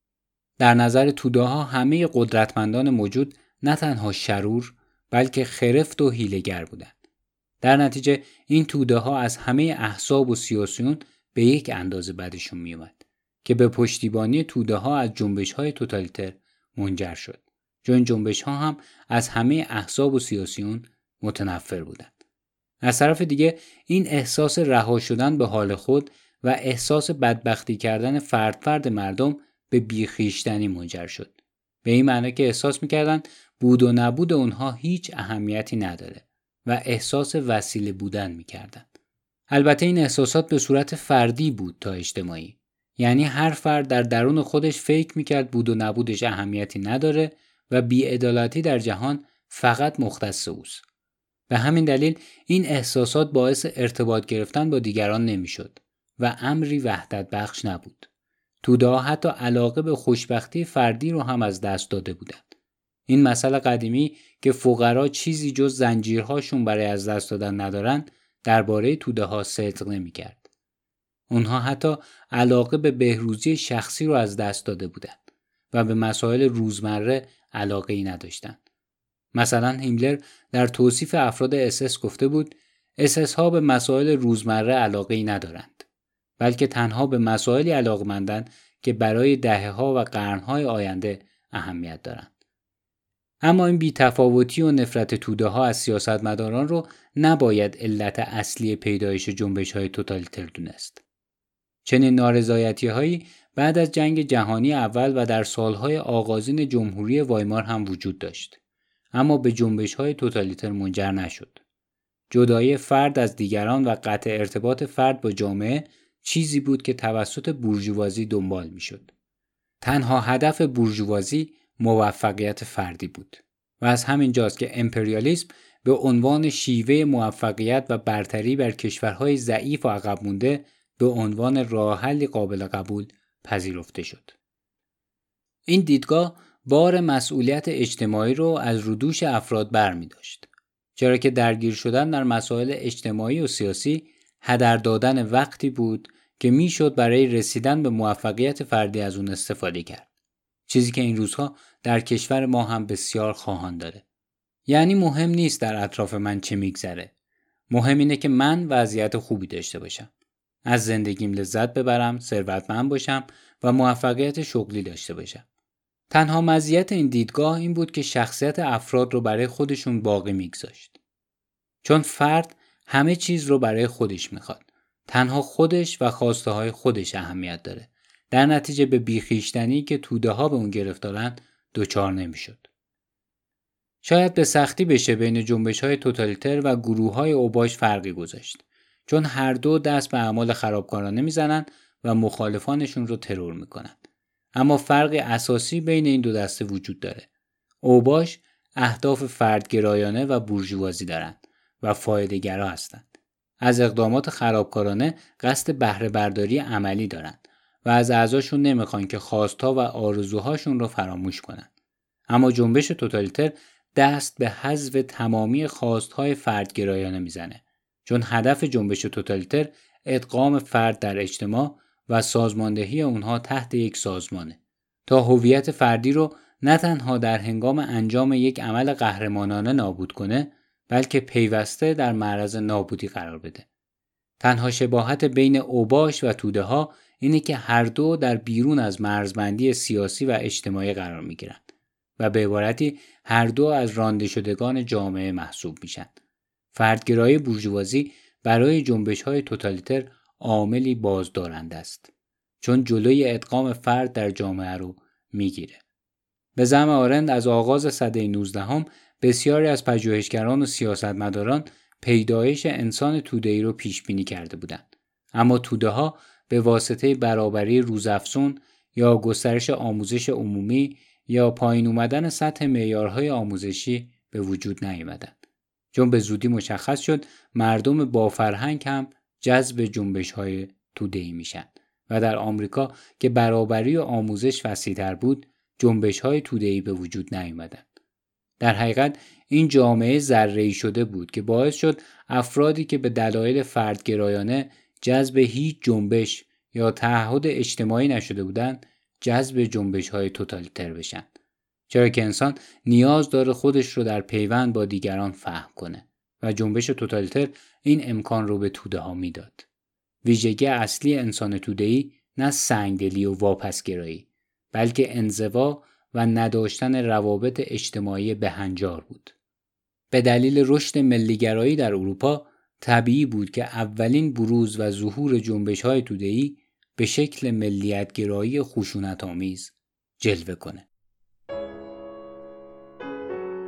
در نظر توده‌ها همه قدرتمندان موجود نه تنها شرور بلکه خرفت و حیله‌گر بودند. در نتیجه این توده‌ها از همه احزاب و سیاسیون به یک اندازه بدشون میومد که به پشتیبانی توده‌ها از جنبش‌های توتالیتر منجر شد. چون این جنبش‌ها هم از همه احزاب و سیاسیون متنفر بودند. از طرف دیگه این احساس رها شدن به حال خود و احساس بدبختی کردن فرد فرد مردم به بیخیشتنی منجر شد. به این معنی که احساس می‌کردند بود و نبود اونها هیچ اهمیتی نداره و احساس وسیله بودن میکردن. البته این احساسات به صورت فردی بود تا اجتماعی. یعنی هر فرد در درون خودش فکر میکرد بود و نبودش اهمیتی نداره و بی‌عدالتی در جهان فقط مختص اوست. به همین دلیل این احساسات باعث ارتباط گرفتن با دیگران نمیشد و امری وحدت بخش نبود. توده‌ها حتی علاقه به خوشبختی فردی رو هم از دست داده بودند. این مسئله قدیمی که فقرا چیزی جز زنجیرهاشون برای از دست دادن ندارن درباره توده‌ها صدق نمی‌کرد. اونها حتی علاقه به بهروزی شخصی رو از دست داده بودند و به مسائل روزمره علاقه‌ای نداشتند. مثلا هیملر در توصیف افراد اس اس گفته بود اس اس ها به مسائل روزمره علاقه‌ای ندارند، بلکه تنها به مسائلی علاقه‌مندند که برای دهه‌ها و قرن‌های آینده اهمیت دارند. اما این بی‌تفاوتی و نفرت توده‌ها از سیاستمداران رو نباید علت اصلی پیدایش جنبش‌های توتالیتر دونست. چنین نارضایتی‌هایی بعد از جنگ جهانی اول و در سالهای آغازین جمهوری وایمار هم وجود داشت، اما به جنبش‌های توتالیتر منجر نشد. جدایی فرد از دیگران و قطع ارتباط فرد با جامعه چیزی بود که توسط بورژوازی دنبال می‌شد. تنها هدف بورژوازی موفقیت فردی بود و از همین جاست که امپریالیسم به عنوان شیوه موفقیت و برتری بر کشورهای ضعیف و عقب مونده به عنوان راه حلی قابل قبول پذیرفته شد. این دیدگاه بار مسئولیت اجتماعی رو از رو دوش افراد برمی داشت، چرا که درگیر شدن در مسائل اجتماعی و سیاسی هدر دادن وقتی بود که میشد برای رسیدن به موفقیت فردی از اون استفاده کرد. چیزی که این روزها در کشور ما هم بسیار خواهان داره. یعنی مهم نیست در اطراف من چه میگذره. مهم اینه که من وضعیت خوبی داشته باشم. از زندگیم لذت ببرم، ثروتمند باشم و موفقیت شغلی داشته باشم. تنها مزیت این دیدگاه این بود که شخصیت افراد رو برای خودشون باقی میگذاشت. چون فرد همه چیز رو برای خودش میخواد. تنها خودش و خواسته های خودش اهمیت داره. در نتیجه به بیخیشتنی که توده ها به اون گرفتارن دوچار نمیشد. شاید به سختی بشه بین جنبش های توتالیتر و گروه های اوباش فرقی گذاشت. چون هر دو دست به اعمال خرابکارانه میزنن و مخالفانشون رو ترور میکنن. اما فرق اساسی بین این دو دسته وجود داره. اوباش اهداف فردگرایانه و بورژوازی دارند و فایده‌گرا هستند. از اقدامات خرابکارانه قصد بهره برداری عملی دارند و از اعضاشون نمیخوان که خواستها و آرزوهاشون رو فراموش کنن. اما جنبش توتالیتر دست به حذف تمامی خواستهای فردگرایانه میزنه، چون هدف جنبش توتالیتر ادغام فرد در اجتماع و سازماندهی اونها تحت یک سازمانه تا هویت فردی رو نه تنها در هنگام انجام یک عمل قهرمانانه نابود کنه، بلکه پیوسته در معرض نابودی قرار بده. تنها شباهت بین اوباش و توده ها اینه که هر دو در بیرون از مرزبندی سیاسی و اجتماعی قرار می گیرند و به عبارتی هر دو از رانده شدگان جامعه محسوب میشن. فردگرایی بورژوازی برای جنبش های توتالیتر عاملی بازدارنده است، چون جلوی ادغام فرد در جامعه رو میگیره. به زعم آرند از آغاز سده نوزدهم بسیاری از پژوهشگران و سیاستمداران پیدایش انسان توده‌ای رو پیش بینی کرده بودند، اما توده‌ها به واسطه برابری روزافزون یا گسترش آموزش عمومی یا پایین اومدن سطح معیارهای آموزشی به وجود نیامدند، چون به زودی مشخص شد مردم با فرهنگ هم جذب جنبش‌های توده‌ای میشن و در آمریکا که برابری و آموزش وسیع‌تر بود جنبش‌های توده‌ای به وجود نیامدند. در حقیقت این جامعه ذره‌ای شده بود که باعث شد افرادی که به دلایل فردگرایانه جذب هیچ جنبش یا تعهد اجتماعی نشده بودند جذب جنبش‌های توتالیتر بشن، چرا که انسان نیاز داره خودش رو در پیوند با دیگران فهم کنه و جنبش توتالیتر این امکان رو به توده‌ها میداد. ویژگی اصلی انسان توده‌ای نه سنگدلی و واپسگرایی، بلکه انزوا و نداشتن روابط اجتماعی بهنجار بود. به دلیل رشد ملیگرایی در اروپا طبیعی بود که اولین بروز و ظهور جنبش‌های توده‌ای به شکل ملیت‌گرایی خشونت‌آمیز جلوه کنه.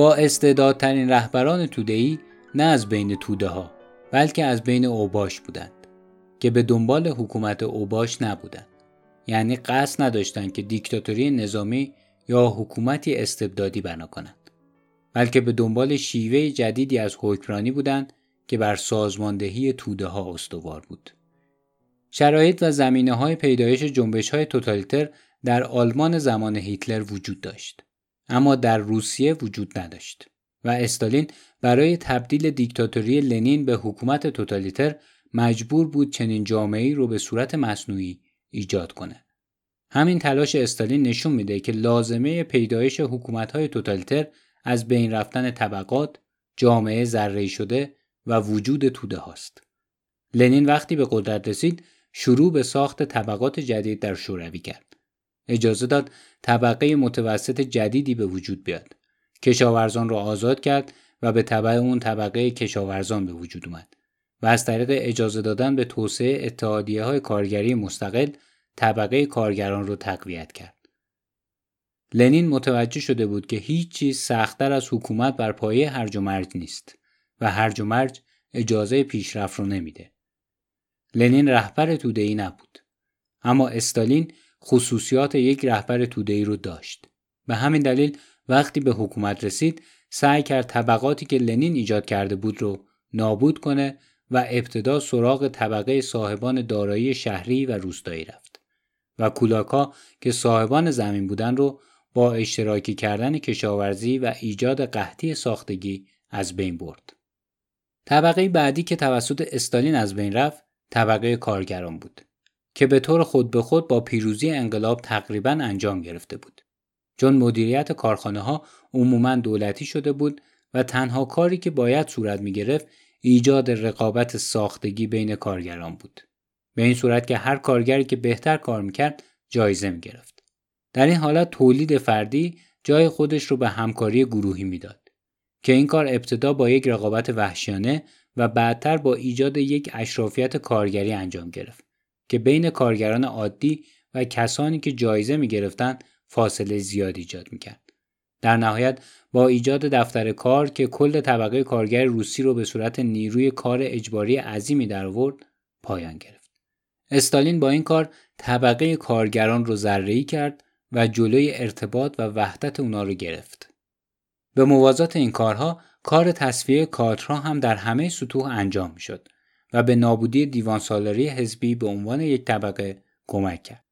با استعدادترین رهبران توده‌ای نه از بین توده ها بلکه از بین اوباش بودند که به دنبال حکومت اوباش نبودند. یعنی قصد نداشتند که دیکتاتوری نظامی یا حکومتی استبدادی بنا کنند، بلکه به دنبال شیوه جدیدی از حکمرانی بودند که بر سازماندهی توده ها استوار بود. شرایط و زمینه‌های پیدایش جنبش‌های توتالیتر در آلمان زمان هیتلر وجود داشت، اما در روسیه وجود نداشت و استالین برای تبدیل دیکتاتوری لنین به حکومت توتالیتر مجبور بود چنین جامعه‌ای رو به صورت مصنوعی ایجاد کنه. همین تلاش استالین نشون میده که لازمه پیدایش حکومت‌های توتالیتر از بین رفتن طبقات، جامعه ذره‌ای شده و وجود توده هاست. لنین وقتی به قدرت رسید شروع به ساخت طبقات جدید در شوروی کرد. اجازه داد طبقه متوسط جدیدی به وجود بیاد. کشاورزان را آزاد کرد و به تبع اون طبقه کشاورزان به وجود اومد و از طریق اجازه دادن به توسعه اتحادیه‌های کارگری مستقل طبقه کارگران را تقویت کرد. لنین متوجه شده بود که هیچ چیز سخت‌تر از حکومت بر پایه هرج و مرج نیست و هرج و مرج اجازه پیشرفت رو نمیده. لنین رهبر توده‌ای نبود، اما استالین خصوصیات یک رهبر توده‌ای رو داشت. به همین دلیل وقتی به حکومت رسید سعی کرد طبقاتی که لنین ایجاد کرده بود رو نابود کنه و ابتدا سراغ طبقه صاحبان دارایی شهری و روستایی رفت و کولاک‌ها که صاحبان زمین بودن رو با اشتراکی کردن کشاورزی و ایجاد قحطی ساختگی از بین برد. طبقه بعدی که توسط استالین از بین رفت طبقه کارگران بود که به طور خود به خود با پیروزی انقلاب تقریباً انجام گرفته بود، چون مدیریت کارخانه‌ها عموماً دولتی شده بود و تنها کاری که باید صورت می‌گرفت ایجاد رقابت ساختگی بین کارگران بود، به این صورت که هر کارگری که بهتر کار می‌کرد جایزه می‌گرفت. در این حالت تولید فردی جای خودش رو به همکاری گروهی میداد که این کار ابتدا با یک رقابت وحشیانه و بعدتر با ایجاد یک اشرافیت کارگری انجام گرفت که بین کارگران عادی و کسانی که جایزه می‌گرفتند فاصله زیادی ایجاد می‌کرد. در نهایت با ایجاد دفتر کار که کل طبقه کارگر روسی رو به صورت نیروی کار اجباری عظیمی درآورد پایان گرفت. استالین با این کار طبقه کارگران رو ذره‌ای کرد و جلوی ارتباط و وحدت اونا رو گرفت. به موازات این کارها کار تصفیه کادرها هم در همه سطوح انجام می‌شد و به نابودی دیوان سالاری حزبی به عنوان یک طبقه کمک کرد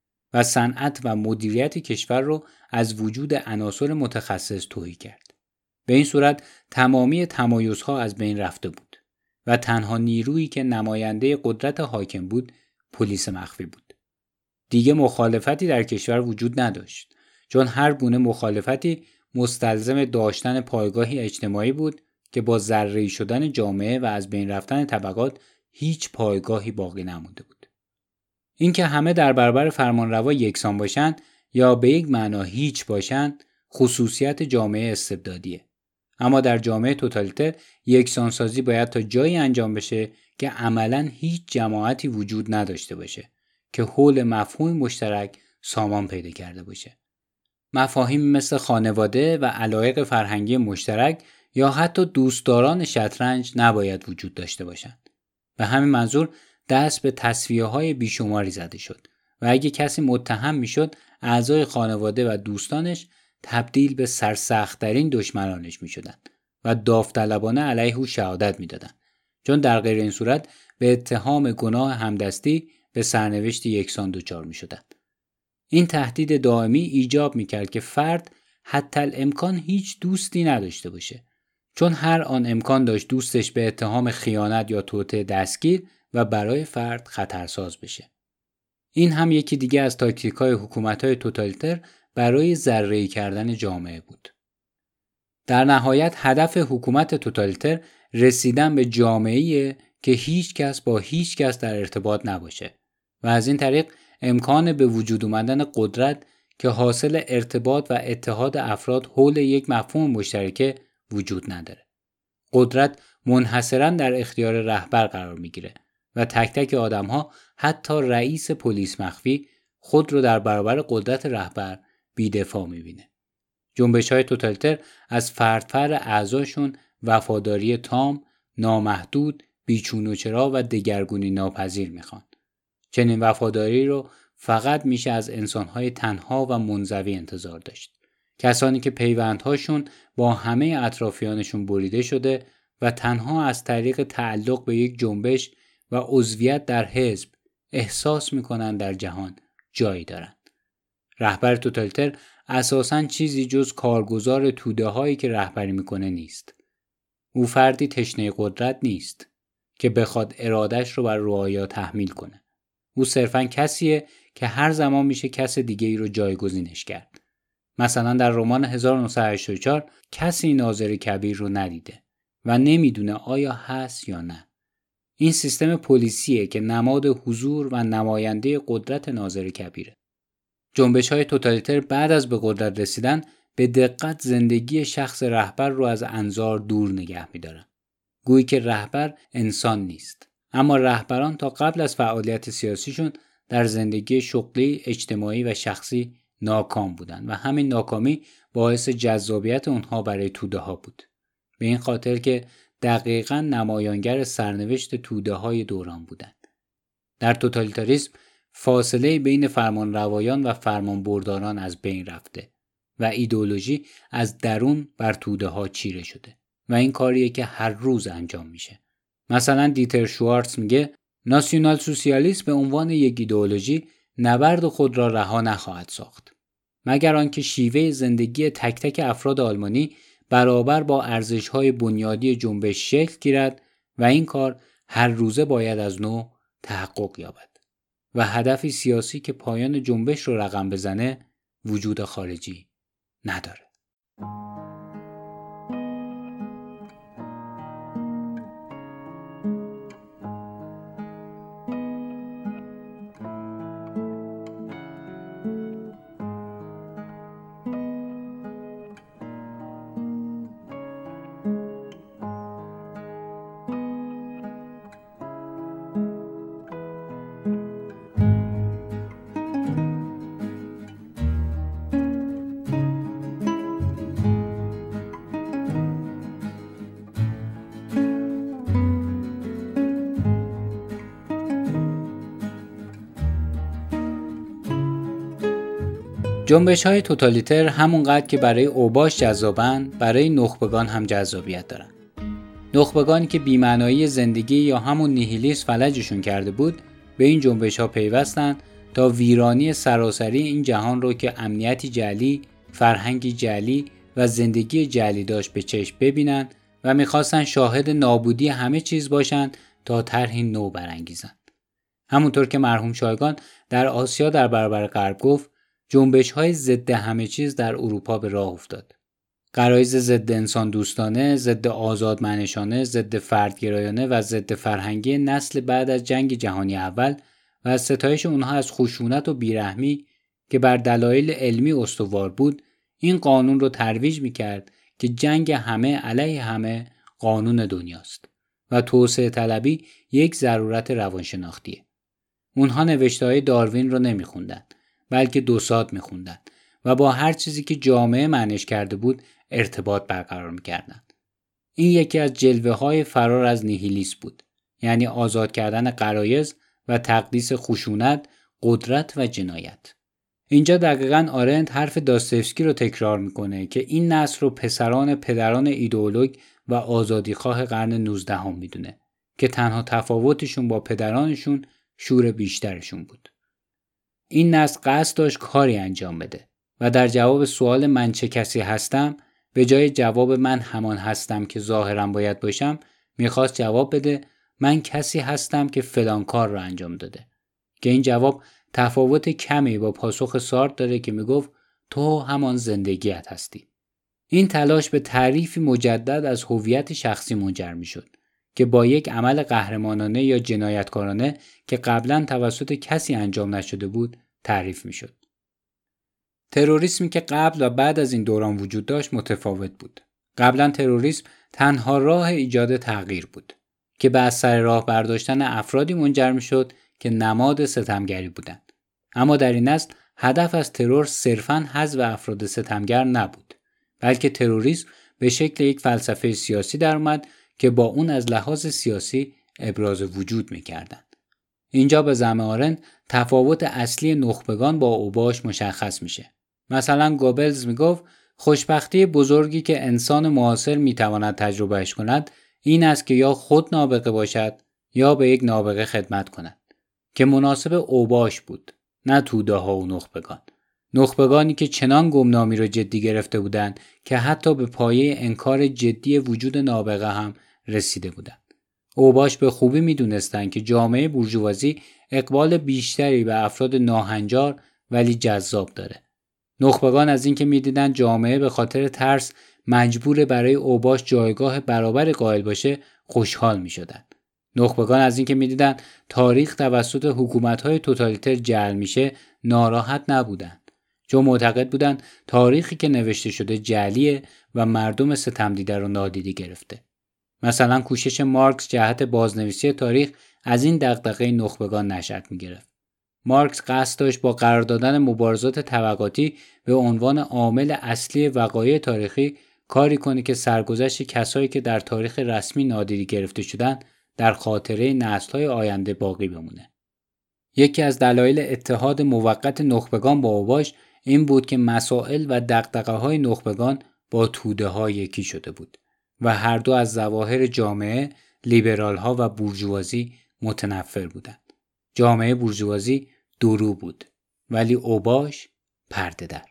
و صنعت و مدیریت کشور رو از وجود عناصر متخصص تهی کرد. به این صورت تمامی تمایزها از بین رفته بود و تنها نیرویی که نماینده قدرت حاکم بود پلیس مخفی بود. دیگه مخالفتی در کشور وجود نداشت، چون هر گونه مخالفتی مستلزم داشتن پایگاهی اجتماعی بود که با ذره‌ای شدن جامعه و از بین رفتن طبقات هیچ پایگاهی باقی نمونده بود. اینکه همه در برابر فرمانروا یکسان باشند یا به یک معنا هیچ باشند خصوصیت جامعه استبدادیه. اما در جامعه توتالیتر یکسانسازی باید تا جایی انجام بشه که عملاً هیچ جماعتی وجود نداشته باشه که حول مفهوم مشترک سامان پیدا کرده باشه. مفاهیم مثل خانواده و علایق فرهنگی مشترک یا حتی دوستداران شطرنج نباید وجود داشته باشند. به همین منظور دست به تصفیه‌های بیشماری زده شد و اگه کسی متهم میشد اعضای خانواده و دوستانش تبدیل به سرسخت‌ترین دشمنانش میشدند و داوطلبانه علیه او شهادت میدادند، چون در غیر این صورت به اتهام گناه همدستی به سرنوشت یکسان دچار میشدند. این تهدید دائمی ایجاب میکرد که فرد حتی الامکان هیچ دوستی نداشته باشه، چون هر آن امکان داشت دوستش به اتهام خیانت یا توطئه دستگیر و برای فرد خطرساز بشه. این هم یکی دیگه از تاکتیک‌های حکومت‌های توتالیتر برای ذره‌ای کردن جامعه بود. در نهایت هدف حکومت توتالیتر رسیدن به جامعه‌ای که هیچ کس با هیچ کس در ارتباط نباشه و از این طریق امکان به وجود آمدن قدرت که حاصل ارتباط و اتحاد افراد حول یک مفهوم مشترک وجود نداره. قدرت منحصراً در اختیار رهبر قرار میگیره و تک تک آدم‌ها حتی رئیس پلیس مخفی خود رو در برابر قدرت رهبر بی‌دفاع می‌بینه. جنبش‌های توتالیتر از فرد فرد اعضاشون وفاداری تام، نامحدود، بیچون و چرا و دگرگونی ناپذیر میخوان. چنین وفاداری رو فقط میشه از انسان‌های تنها و منزوی انتظار داشت. کسانی که پیوندهاشون با همه اطرافیانشون بریده شده و تنها از طریق تعلق به یک جنبش و عضویت در حزب احساس میکنن در جهان جایی دارن. رهبر توتالیتر اساساً چیزی جز کارگزار توده هایی که رهبری میکنه نیست. او فردی تشنه قدرت نیست که بخواد ارادش رو بر رعایا تحمیل کنه. او صرفاً کسیه که هر زمان میشه کس دیگه ای رو جایگزینش کرد. مثلا در رمان هزار و نهصد و هشتاد و چهار کسی ناظر کبیر رو ندیده و نمیدونه آیا هست یا نه. این سیستم پلیسیه که نماد حضور و نماینده قدرت ناظر کبیره. جنبش‌های توتالیتر بعد از به قدرت رسیدن به دقت زندگی شخص رهبر رو از انظار دور نگه می‌دارن. گویی که رهبر انسان نیست. اما رهبران تا قبل از فعالیت سیاسیشون در زندگی شغلی، اجتماعی و شخصی ناکام بودن و همین ناکامی باعث جذابیت اونها برای توده ها بود. به این خاطر که دقیقاً نمایانگر سرنوشت توده های دوران بودند. در توتالیتاریسم فاصله بین فرمانروایان و فرمانبرداران از بین رفته و ایدئولوژی از درون بر توده ها چیره شده و این کاریه که هر روز انجام میشه. مثلا دیتر شوارتز میگه ناسیونال سوسیالیسم به عنوان یک ایدئولوژی نبرد خود را رها نخواهد ساخت مگر آنکه شیوه زندگی تک تک افراد آلمانی برابر با ارزش‌های بنیادی جنبش شکل گیرد و این کار هر روزه باید از نو تحقق یابد و هدفی سیاسی که پایان جنبش رو رقم بزنه وجود خارجی نداره. جنبش‌های توتالیتر همونقدر که برای اوباش جذابن، برای نخبگان هم جذابیت دارن. نخبگانی که بی‌معنایی زندگی یا همون نیهیلیسم فلجشون کرده بود، به این جنبش‌ها پیوستن تا ویرانی سراسری این جهان رو که امنیتی جعلی، فرهنگی جعلی و زندگی جعلی داشت به چشم ببینن و می‌خواستن شاهد نابودی همه چیز باشن تا طرحی نو برانگیزن. همونطور که مرحوم شایگان در آسیا در برابر غرب گفت، جنبش‌های ضد همه چیز در اروپا به راه افتاد. غرایز ضد انسان دوستانه، ضد آزادمنشانه، ضد فردگرایانه و ضد فرهنگی نسل بعد از جنگ جهانی اول و از ستایش اونها از خشونت و بیرحمی که بر دلایل علمی استوار بود، این قانون رو ترویج می‌کرد که جنگ همه علیه همه قانون دنیاست و توسعه طلبی یک ضرورت روانشناختیه. اونها نوشته‌های داروین رو نمی‌خوندن، بلکه دوساد می‌خوندن و با هر چیزی که جامعه معنیش کرده بود ارتباط برقرار می‌کردن. این یکی از جلوه‌های فرار از نیهیلیسم بود، یعنی آزاد کردن غرایز و تقدیس خشونت، قدرت و جنایت. اینجا دقیقاً آرنت حرف داستایوفسکی رو تکرار می‌کنه که این نسل رو پسران پدران ایدئولوگ و آزادیخواه قرن نوزدهم می‌دونه که تنها تفاوتشون با پدرانشون شور بیشترشون بود. این نسل قصد داشت کاری انجام بده و در جواب سوال من چه کسی هستم به جای جواب من همان هستم که ظاهرا باید باشم میخواست جواب بده من کسی هستم که فلان کار رو انجام داده، که این جواب تفاوت کمی با پاسخ سارتر داره که میگفت تو همان زندگیت هستی. این تلاش به تعریفی مجدد از هویت شخصی منجر میشد که با یک عمل قهرمانانه یا جنایتکارانه که قبلا توسط کسی انجام نشده بود تعریف میشد. تروریسمی که قبل و بعد از این دوران وجود داشت متفاوت بود. قبلا تروریسم تنها راه ایجاد تغییر بود که به از سر راه برداشتن افرادی منجر میشد که نماد ستمگری بودند. اما در این نسل هدف از ترور صرفاً حذف افراد ستمگر نبود، بلکه تروریسم به شکل یک فلسفه سیاسی در اومد که با اون از لحاظ سیاسی ابراز وجود می‌کردند. اینجا به زعم آرنت تفاوت اصلی نخبگان با اوباش مشخص میشه. مثلا گوبلز میگفت خوشبختی بزرگی که انسان معاصر میتواند تجربهش کند این است که یا خود نابغه باشد یا به یک نابغه خدمت کند، که مناسب اوباش بود، نه توده ها و نخبگان. نخبگانی که چنان گمنامی را جدی گرفته بودند که حتی به پایه انکار جدی وجود نابغه هم رسیده بودند. اوباش به خوبی میدونستند که جامعه بورژوازی اقبال بیشتری به افراد ناهنجار ولی جذاب داره. نخبگان از اینکه میدیدن جامعه به خاطر ترس مجبور برای اوباش جایگاه برابر قائل باشه خوشحال میشدن. نخبگان از اینکه میدیدن تاریخ توسط حکومت‌های توتالیتر جعل میشه ناراحت نبودن، چون معتقد بودن تاریخی که نوشته شده جعلیه و مردم ستمدیده رو نادیده گرفته. مثلا کوشش مارکس جهت بازنویسی تاریخ از این دغدغه نخبگان نشأت میگرفت. مارکس قصد داشت با قرار دادن مبارزات طبقاتی به عنوان عامل اصلی وقایع تاریخی کاری کنه که سرگذشت کسایی که در تاریخ رسمی نادیده گرفته شدن در خاطره نسل‌های آینده باقی بمونه. یکی از دلایل اتحاد موقت نخبگان با اوباش این بود که مسائل و دغدغه‌های نخبگان با توده‌ها یکی شده بود و هر دو از ظواهر جامعه، لیبرال‌ها و بورژوازی متنفر بودند. جامعه بورژوازی درو بود ولی اوباش پرده در.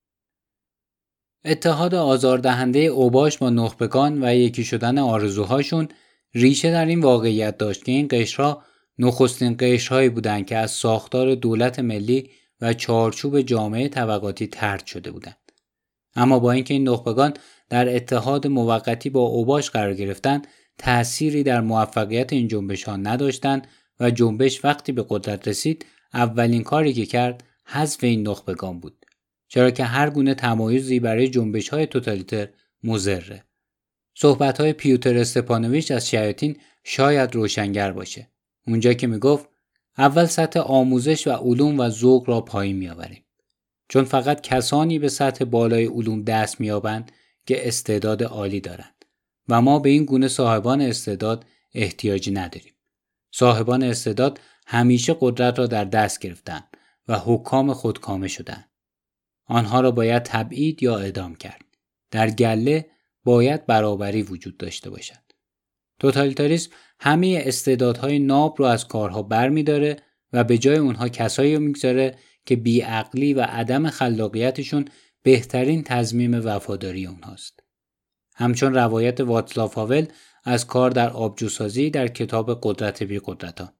اتحاد آزاردهنده اوباش با نخبگان و یکی شدن آرزوهاشون ریشه در این واقعیت داشت که این قشرها نخستین قشرهایی بودند که از ساختار دولت ملی و چارچوب جامعه طبقاتی طرد شده بودند. اما با اینکه این نخبگان در اتحاد موقتی با اوباش قرار گرفتند، تأثیری در موفقیت این جنبش‌ها نداشتند و جنبش وقتی به قدرت رسید اولین کاری که کرد حذف این نخبگان بود، چرا که هر گونه تمایزی برای جنبش‌های توتالیتر مضره. صحبت‌های پیوتر استپانویچ از شیاطین شاید روشنگر باشه، اونجا که میگفت اول سطح آموزش و علوم و ذوق را پایین میآوریم، چون فقط کسانی به سطح بالای علوم دست می‌یابند که استعداد عالی دارند و ما به این گونه صاحبان استعداد احتیاجی نداریم. صاحبان استعداد همیشه قدرت را در دست گرفتند و حکام خودکامه شدند. آنها را باید تبعید یا اعدام کرد. در گله باید برابری وجود داشته باشد. توتالیتاریسم همه استعدادهای ناب رو از کارها برمی‌داره و به جای اونها کسایی رو میگذاره که بیعقلی و عدم خلاقیتشون بهترین تضمین وفاداری اونهاست. همچون روایت واتسلاو هاول از کار در آبجوسازی در کتاب قدرت بی قدرتان.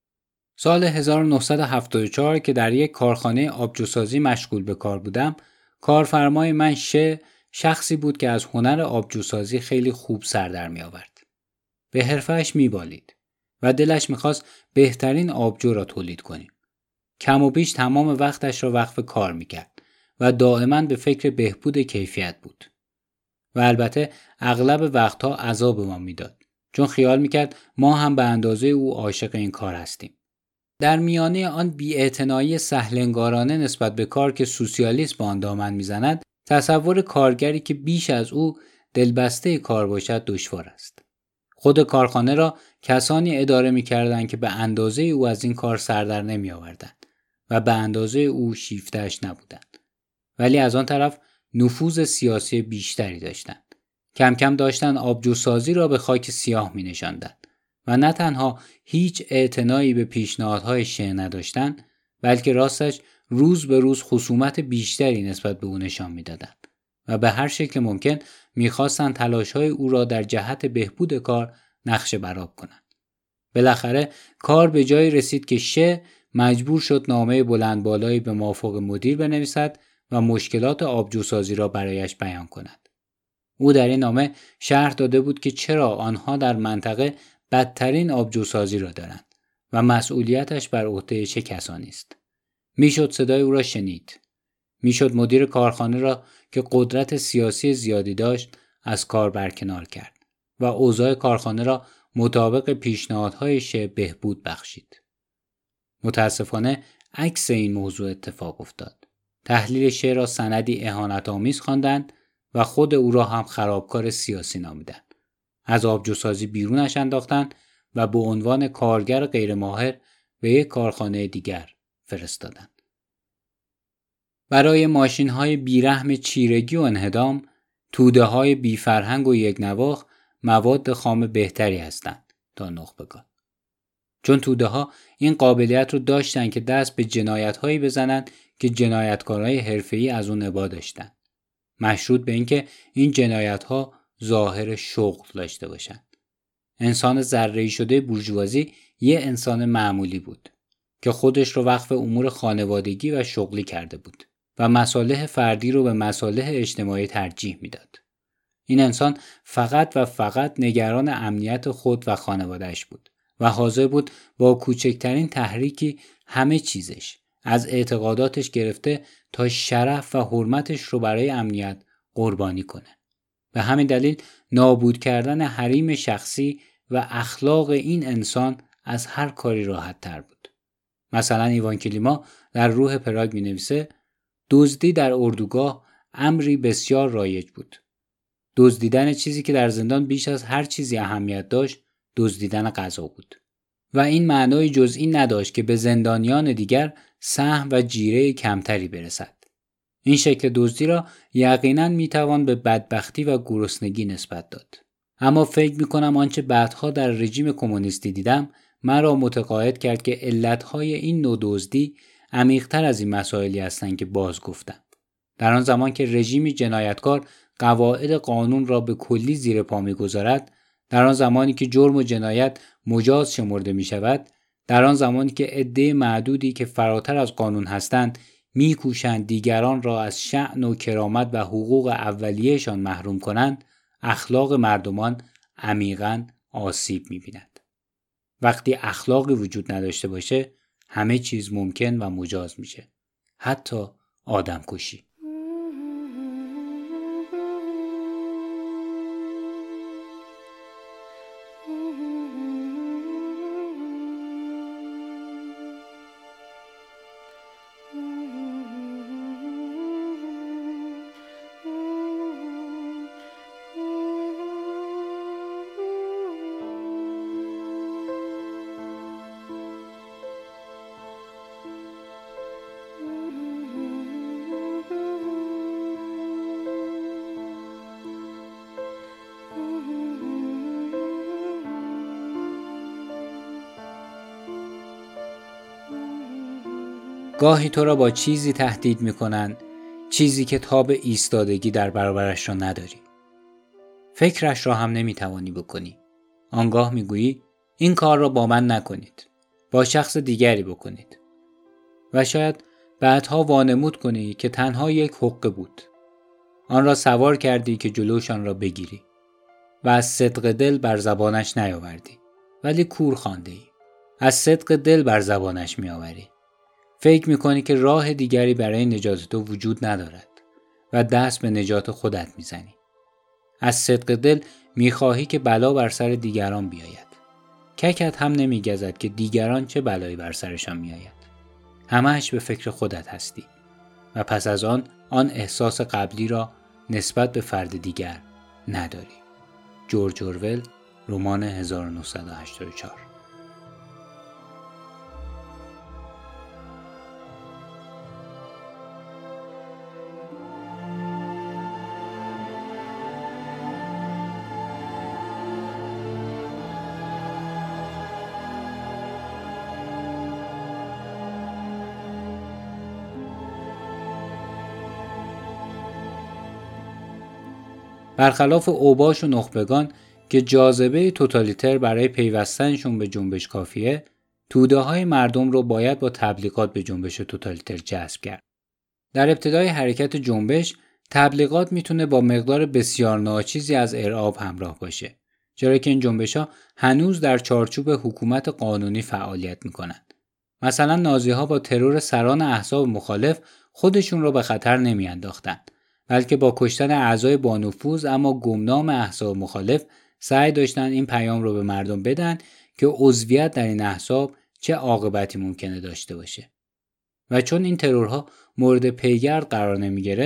سال هزار و نهصد و هفتاد و چهار که در یک کارخانه آبجوسازی مشغول به کار بودم، کارفرمای من شه شخصی بود که از هنر آبجوسازی خیلی خوب سر در می آورد. به حرفه‌اش می بالید و دلش می خواست بهترین آبجو را تولید کنیم. کم و بیش تمام وقتش را وقف کار می کرد و دائما به فکر بهبود کیفیت بود. و البته اغلب وقتها عذاب ما میداد، چون خیال میکرد ما هم به اندازه او عاشق این کار هستیم. در میانه آن بی‌اعتنایی سهلنگارانه نسبت به کار که سوسیالیسم به آن دامن میزند، تصور کارگری که بیش از او دلبسته کار باشد دشوار است. خود کارخانه را کسانی اداره میکردند که به اندازه او از این کار سر در نمیآوردند و به اندازه او شیفته‌اش نبودند، ولی از آن طرف نفوذ سیاسی بیشتری داشتند. کم کم داشتند آبجوسازی را به خاک سیاه می نشاندند و نه تنها هیچ اعتنایی به پیشنهادهای شه نداشتند، بلکه راستش روز به روز خصومت بیشتری نسبت به او نشان می دادند و به هر شکل ممکن می خواستند تلاش‌های او را در جهت بهبود کار نقشه برآب کنند. بالاخره کار به جایی رسید که شه مجبور شد نامه بلند بالایی به مافوق مدیر بنویسد و مشکلات آبجوسازی را برایش بیان کند. او در این نامه شرح داده بود که چرا آنها در منطقه بدترین آبجوسازی را دارند و مسئولیتش بر عهده چه کسانی است. میشد صدای او را شنید. میشد مدیر کارخانه را که قدرت سیاسی زیادی داشت از کار برکنار کرد و اوضاع کارخانه را مطابق پیشنهادهای شه بهبود بخشید. متاسفانه عکس این موضوع اتفاق افتاد. تحلیل شه را سندی اهانت‌آمیز خواندند و خود او را هم خرابکار سیاسی نامیدند. از آبجوسازی بیرونش انداختند و به عنوان کارگر غیرماهر به یک کارخانه دیگر فرستادند. برای ماشین‌های بیرحم چیرگی و انهدام، توده‌های بی‌فرهنگ و یکنواخت مواد خام بهتری هستند تا نخبگان. چون توده‌ها این قابلیت رو داشتن که دست به جنایت‌هایی بزنن که جنایتکارای حرفه‌ای از اون ابا داشتن، مشروط به اینکه این جنایت‌ها ظاهر شغل داشته باشن. انسان ذره‌ای شده بورژوازی یه انسان معمولی بود که خودش رو وقف امور خانوادگی و شغلی کرده بود و مصالح فردی رو به مصالح اجتماعی ترجیح میداد. این انسان فقط و فقط نگران امنیت خود و خانواده‌اش بود و حاضر بود با کوچکترین تحریکی همه چیزش، از اعتقاداتش گرفته تا شرف و حرمتش رو برای امنیت قربانی کنه. به همین دلیل نابود کردن حریم شخصی و اخلاق این انسان از هر کاری راحت تر بود. مثلا ایوان کلیما در روح پراگ می نویسه: دزدی در اردوگاه امری بسیار رایج بود. دزدیدن چیزی که در زندان بیش از هر چیزی اهمیت داشت، دزدیدن غذا بود. و این معنای جزئی نداشت که به زندانیان دیگر سهم و جیره کمتری برسد. این شکل دزدی را یقیناً میتوان به بدبختی و گرسنگی نسبت داد. اما فکر میکنم آنچه بعدها در رژیم کمونیستی دیدم مرا متقاعد کرد که علتهای این نوع دزدی عمیق‌تر از این مسائلی هستند که باز گفتم. در آن زمان که رژیمی جنایتکار قواعد قانون را به کلی زیر پا میگذارد، در آن زمانی که جرم و جنایت مجاز شمرده می شود، در آن زمانی که عده معدودی که فراتر از قانون هستند می‌کوشند دیگران را از شأن و کرامت و حقوق اولیه‌شان محروم کنند، اخلاق مردمان عمیقاً آسیب می‌بیند. وقتی اخلاقی وجود نداشته باشه، همه چیز ممکن و مجاز میشه، حتی آدمکشی. گاهی تو را با چیزی تهدید می‌کنند، چیزی که تاب ایستادگی در برابرش را نداری. فکرش را هم نمی‌توانی بکنی. آنگاه می‌گویی این کار را با من نکنید، با شخص دیگری بکنید. و شاید بعدها وانمود کنی که تنها یک حقه بود. آن را سوار کردی که جلوشان را بگیری و از صدق دل بر زبانش نیاوردی، ولی کور خوانده‌ای. از صدق دل بر زبانش می‌آوری. فکر میکنی که راه دیگری برای نجات تو وجود ندارد و دست به نجات خودت میزنی. از صدق دل میخواهی که بلا بر سر دیگران بیاید. ککت هم نمیگزد که دیگران چه بلایی بر سرشان میآید. همه‌اش به فکر خودت هستی و پس از آن آن احساس قبلی را نسبت به فرد دیگر نداری. جورج اورول، رمان هزار و نهصد و هشتاد و چهار. برخلاف اوباش و نخبگان که جاذبه توتالیتر برای پیوستنشون به جنبش کافیه، توده های مردم رو باید با تبلیغات به جنبش توتالیتر جذب کرد. در ابتدای حرکت جنبش، تبلیغات میتونه با مقدار بسیار ناچیزی از ارعاب همراه باشه، چرا که این جنبش‌ها هنوز در چارچوب حکومت قانونی فعالیت میکنند. مثلا نازی‌ها با ترور سران احزاب مخالف خودشون رو به خطر نمیانداختند، بلکه با کشتن اعضای با نفوذ اما گمنام احزاب مخالف سعی داشتن این پیام رو به مردم بدن که عضویت در این احزاب چه عاقبتی ممکنه داشته باشه. و چون این ترورها مورد پیگرد قرار نمی گرفت،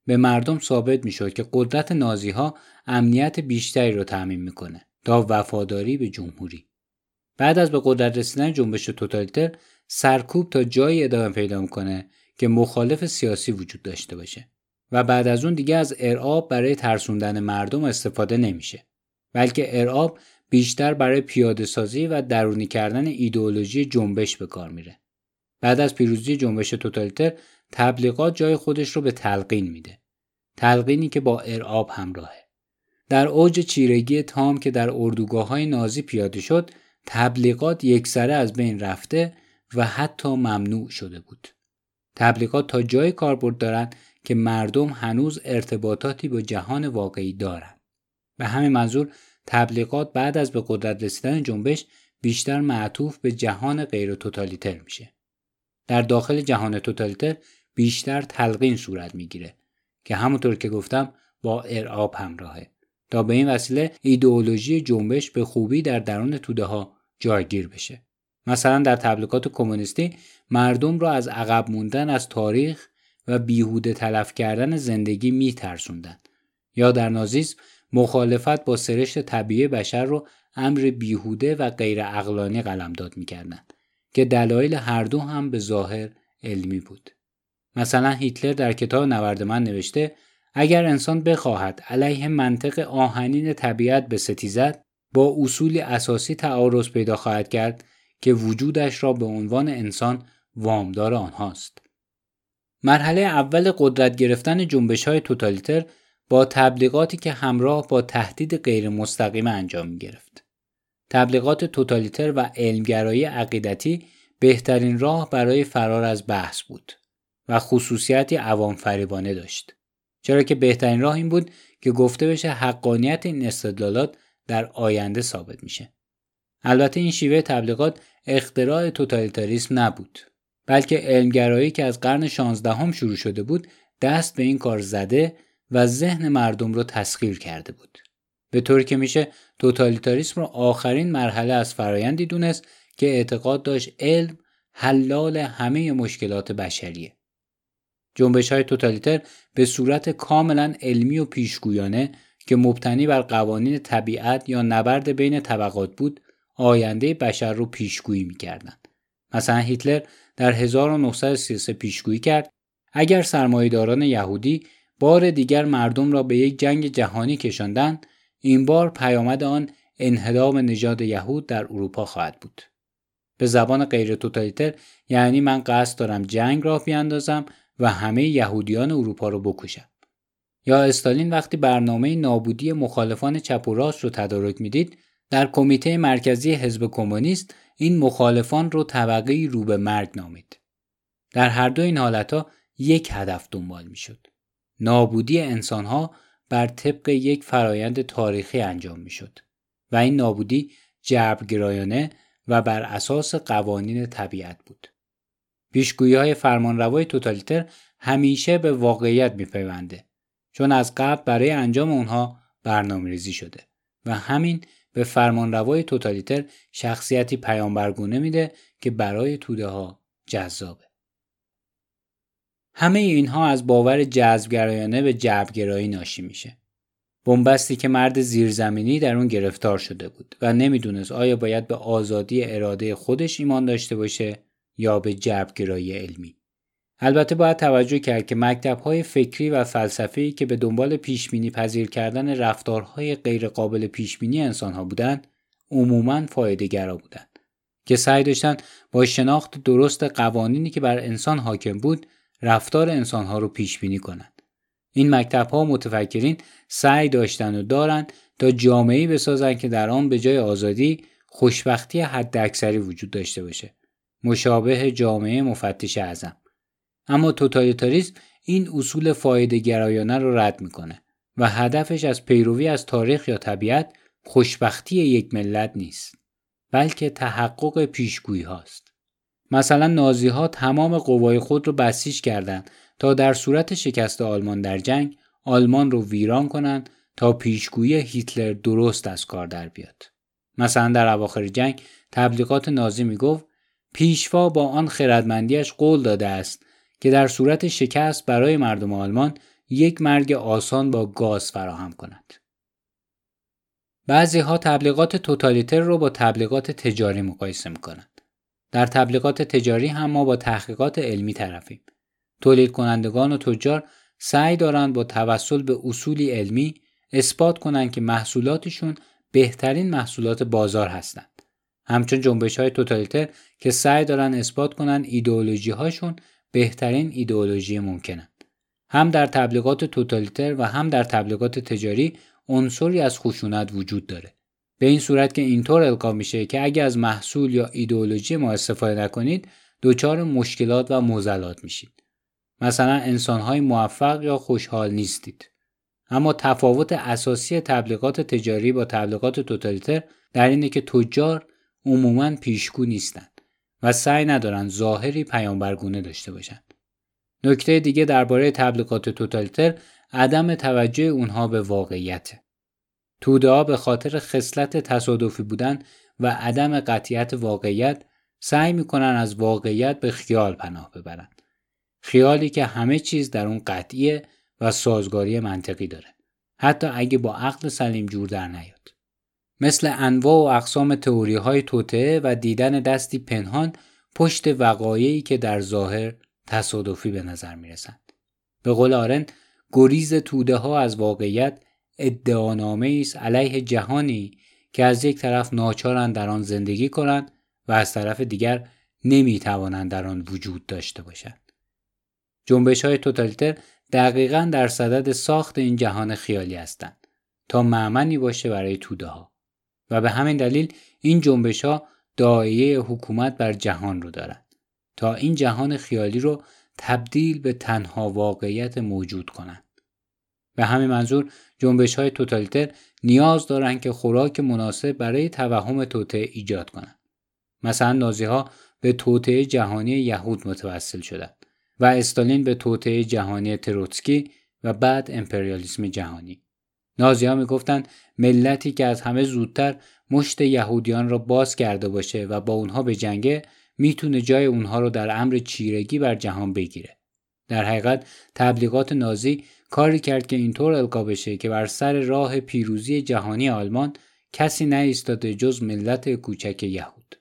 به مردم ثابت میشد که قدرت نازی‌ها امنیت بیشتری رو تضمین میکنه تا وفاداری به جمهوری. بعد از به قدرت رسیدن جنبش توتالیتر، سرکوب تا جایی ادامه پیدا میکنه که مخالف سیاسی وجود داشته باشه و بعد از اون دیگه از ارعاب برای ترسوندن مردم استفاده نمیشه، بلکه ارعاب بیشتر برای پیاده سازی و درونی کردن ایدئولوژی جنبش به کار میره. بعد از پیروزی جنبش توتالیتر، تبلیغات جای خودش رو به تلقین میده. تلقینی که با ارعاب همراهه. در اوج چیرگی تام که در اردوگاه‌های نازی پیاده شد، تبلیغات یکسره از بین رفته و حتی ممنوع شده بود. تبلیغات تا جای کاربرد دارن که مردم هنوز ارتباطاتی با جهان واقعی دارن. به همین منظور تبلیغات بعد از به قدرت رسیدن جنبش بیشتر معطوف به جهان غیر توتالیتر میشه. در داخل جهان توتالیتر بیشتر تلقین صورت میگیره که همونطور که گفتم با ارعاب همراهه تا به این وسیله ایدئولوژی جنبش به خوبی در درون توده ها جایگیر بشه. مثلا در تبلیغات کمونیستی مردم را از عقب موندن از تاریخ و بیهوده تلف کردن زندگی میترسوندن، یا در نازیسم مخالفت با سرشت طبیعی بشر رو امر بیهوده و غیر عقلانی قلمداد میکردن که دلایل هر دو هم به ظاهر علمی بود. مثلا هیتلر در کتاب نبرد من نوشته اگر انسان بخواهد علیه منطق آهنین طبیعت بستیزد، با اصولی اساسی تعارض پیدا خواهد کرد که وجودش را به عنوان انسان وامدار آنهاست. مرحله اول قدرت گرفتن جنبش‌های توتالیتر با تبلیغاتی که همراه با تهدید غیر مستقیم انجام می‌گرفت. تبلیغات توتالیتر و علمگرایی عقیدتی بهترین راه برای فرار از بحث بود و خصوصیتی عوام فریبانه داشت. چرا که بهترین راه این بود که گفته بشه حقانیت این استدلالات در آینده ثابت میشه. البته این شیوه تبلیغات اختراع توتالیتاریسم نبود، بلکه علمگرایی که از قرن شانزدهم شروع شده بود دست به این کار زده و ذهن مردم رو تسخیر کرده بود. به طوری که میشه توتالیتاریسم رو آخرین مرحله از فرایندی دونست که اعتقاد داشت علم حلال همه مشکلات بشریه. جنبش‌های توتالیتر به صورت کاملا علمی و پیشگویانه که مبتنی بر قوانین طبیعت یا نبرد بین طبقات بود، آینده بشر رو پیشگویی می‌کردند. مثلا هیتلر در هزار و نهصد و سی و سه پیشگویی کرد اگر سرمایه‌داران یهودی بار دیگر مردم را به یک جنگ جهانی کشاندند، این بار پیامد آن انهدام نژاد یهود در اروپا خواهد بود. به زبان غیر توتالیتر یعنی من قصد دارم جنگ راه بیاندازم و همه یهودیان اروپا رو بکشم. یا استالین وقتی برنامه نابودی مخالفان چپ و راست رو تدارک میدید، در کمیته مرکزی حزب کمونیست این مخالفان رو طبقه‌ای رو به مرگ نامید. در هر دو این حالتها یک هدف دنبال میشد: نابودی انسانها بر طبق یک فرایند تاریخی انجام میشد و این نابودی جبرگرایانه و بر اساس قوانین طبیعت بود. پیشگویی‌های فرمانروای توتالیتر همیشه به واقعیت میپیونده، چون از قبل برای انجام اونها برنامه‌ریزی شده و همین به فرمانروای توتالیتر شخصیتی پیامبرگونه میده که برای توده ها جذابه. همه اینها از باور جذبگرایانه به جبرگرایی ناشی میشه. بنبستی که مرد زیرزمینی در اون گرفتار شده بود و نمیدونست آیا باید به آزادی اراده خودش ایمان داشته باشه یا به جبرگرایی علمی. البته باید توجه کرد که مکتب‌های فکری و فلسفی که به دنبال پیشبینی پذیر کردن رفتارهای غیر قابل پیشبینی انسان‌ها بودند، عموماً فایده‌گرا بودند که سعی داشتند با شناخت درست قوانینی که بر انسان حاکم بود، رفتار انسان‌ها رو پیشبینی کنند. این مکتب‌ها و متفکرین سعی داشتند و دارند تا جامعه‌ای بسازند که در آن به جای آزادی، خوشبختی حداکثری وجود داشته باشه، مشابه جامعه مفتش اعظم. اما توتالیتاریسم این اصول فایده گرایانه رو رد میکنه و هدفش از پیروی از تاریخ یا طبیعت خوشبختی یک ملت نیست، بلکه تحقق پیشگویی هاست. مثلا نازی ها تمام قوای خود رو بسیج کردند تا در صورت شکست آلمان در جنگ، آلمان رو ویران کنند تا پیشگویی هیتلر درست از کار در بیاد. مثلا در اواخر جنگ تبلیغات نازی میگفت پیشوا با آن خردمندیش قول داده است که در صورت شکست برای مردم آلمان یک مرگ آسان با گاز فراهم کند. بعضی ها تبلیغات توتالیتر رو با تبلیغات تجاری مقایسه میکنند. در تبلیغات تجاری هم ما با تحقیقات علمی طرفیم. تولید کنندگان و تجار سعی دارند با توسل به اصولی علمی اثبات کنند که محصولاتشون بهترین محصولات بازار هستند. همچون جنبش‌های توتالیتر که سعی دارن اثبات کنن ایدئولوژی هاشون بهترین ایدئولوژی ممکنه. هم در تبلیغات توتالیتر و هم در تبلیغات تجاری عنصری از خشونت وجود داره. به این صورت که اینطور القا میشه که اگه از محصول یا ایدئولوژی ما استفاده نکنید دچار مشکلات و معضلات میشید. مثلا انسان‌های موفق یا خوشحال نیستید. اما تفاوت اساسی تبلیغات تجاری با تبلیغات توتالیتر در اینه که تجار عموماً پیشگو نیستند و سعی ندارن ظاهری پیامبرگونه داشته باشند. نکته دیگه درباره تبلیغات توتالیتر عدم توجه اونها به واقعیت. توده‌ها به خاطر خصلت تصادفی بودن و عدم قطعیت واقعیت سعی میکنن از واقعیت به خیال پناه ببرن. خیالی که همه چیز در اون قطعیه و سازگاری منطقی داره. حتی اگه با عقل سلیم جور در نیاد. مثل انواع و اقسام تئوری‌های توطئه و دیدن دستی پنهان پشت وقایعی که در ظاهر تصادفی به نظر میرسند. به قول آرنت، گریز توده‌ها از واقعیت ادعانامه‌ای است علیه جهانی که از یک طرف ناچارند در آن زندگی کنند و از طرف دیگر نمی‌توانند در آن وجود داشته باشند. جنبش‌های توتالیتر دقیقاً در صدد ساخت این جهان خیالی هستند تا مأمنی باشه برای توده‌ها. و به همین دلیل این جنبش‌ها داعیه حکومت بر جهان رو دارند تا این جهان خیالی رو تبدیل به تنها واقعیت موجود کنند. به همین منظور جنبش‌های توتالیتر نیاز دارند که خوراک مناسب برای توهم توطئه ایجاد کنند. مثلا نازی‌ها به توطئه جهانی یهود متوسل شدند و استالین به توطئه جهانی تروتسکی و بعد امپریالیسم جهانی. نازی‌ها میگفتند ملتی که از همه زودتر مشت یهودیان را باز کرده باشه و با اونها به جنگه میتونه جای اونها رو در امر چیرگی بر جهان بگیره. در حقیقت تبلیغات نازی کاری کرد که اینطور القا بشه که بر سر راه پیروزی جهانی آلمان کسی نایستاده جز ملت کوچک یهود.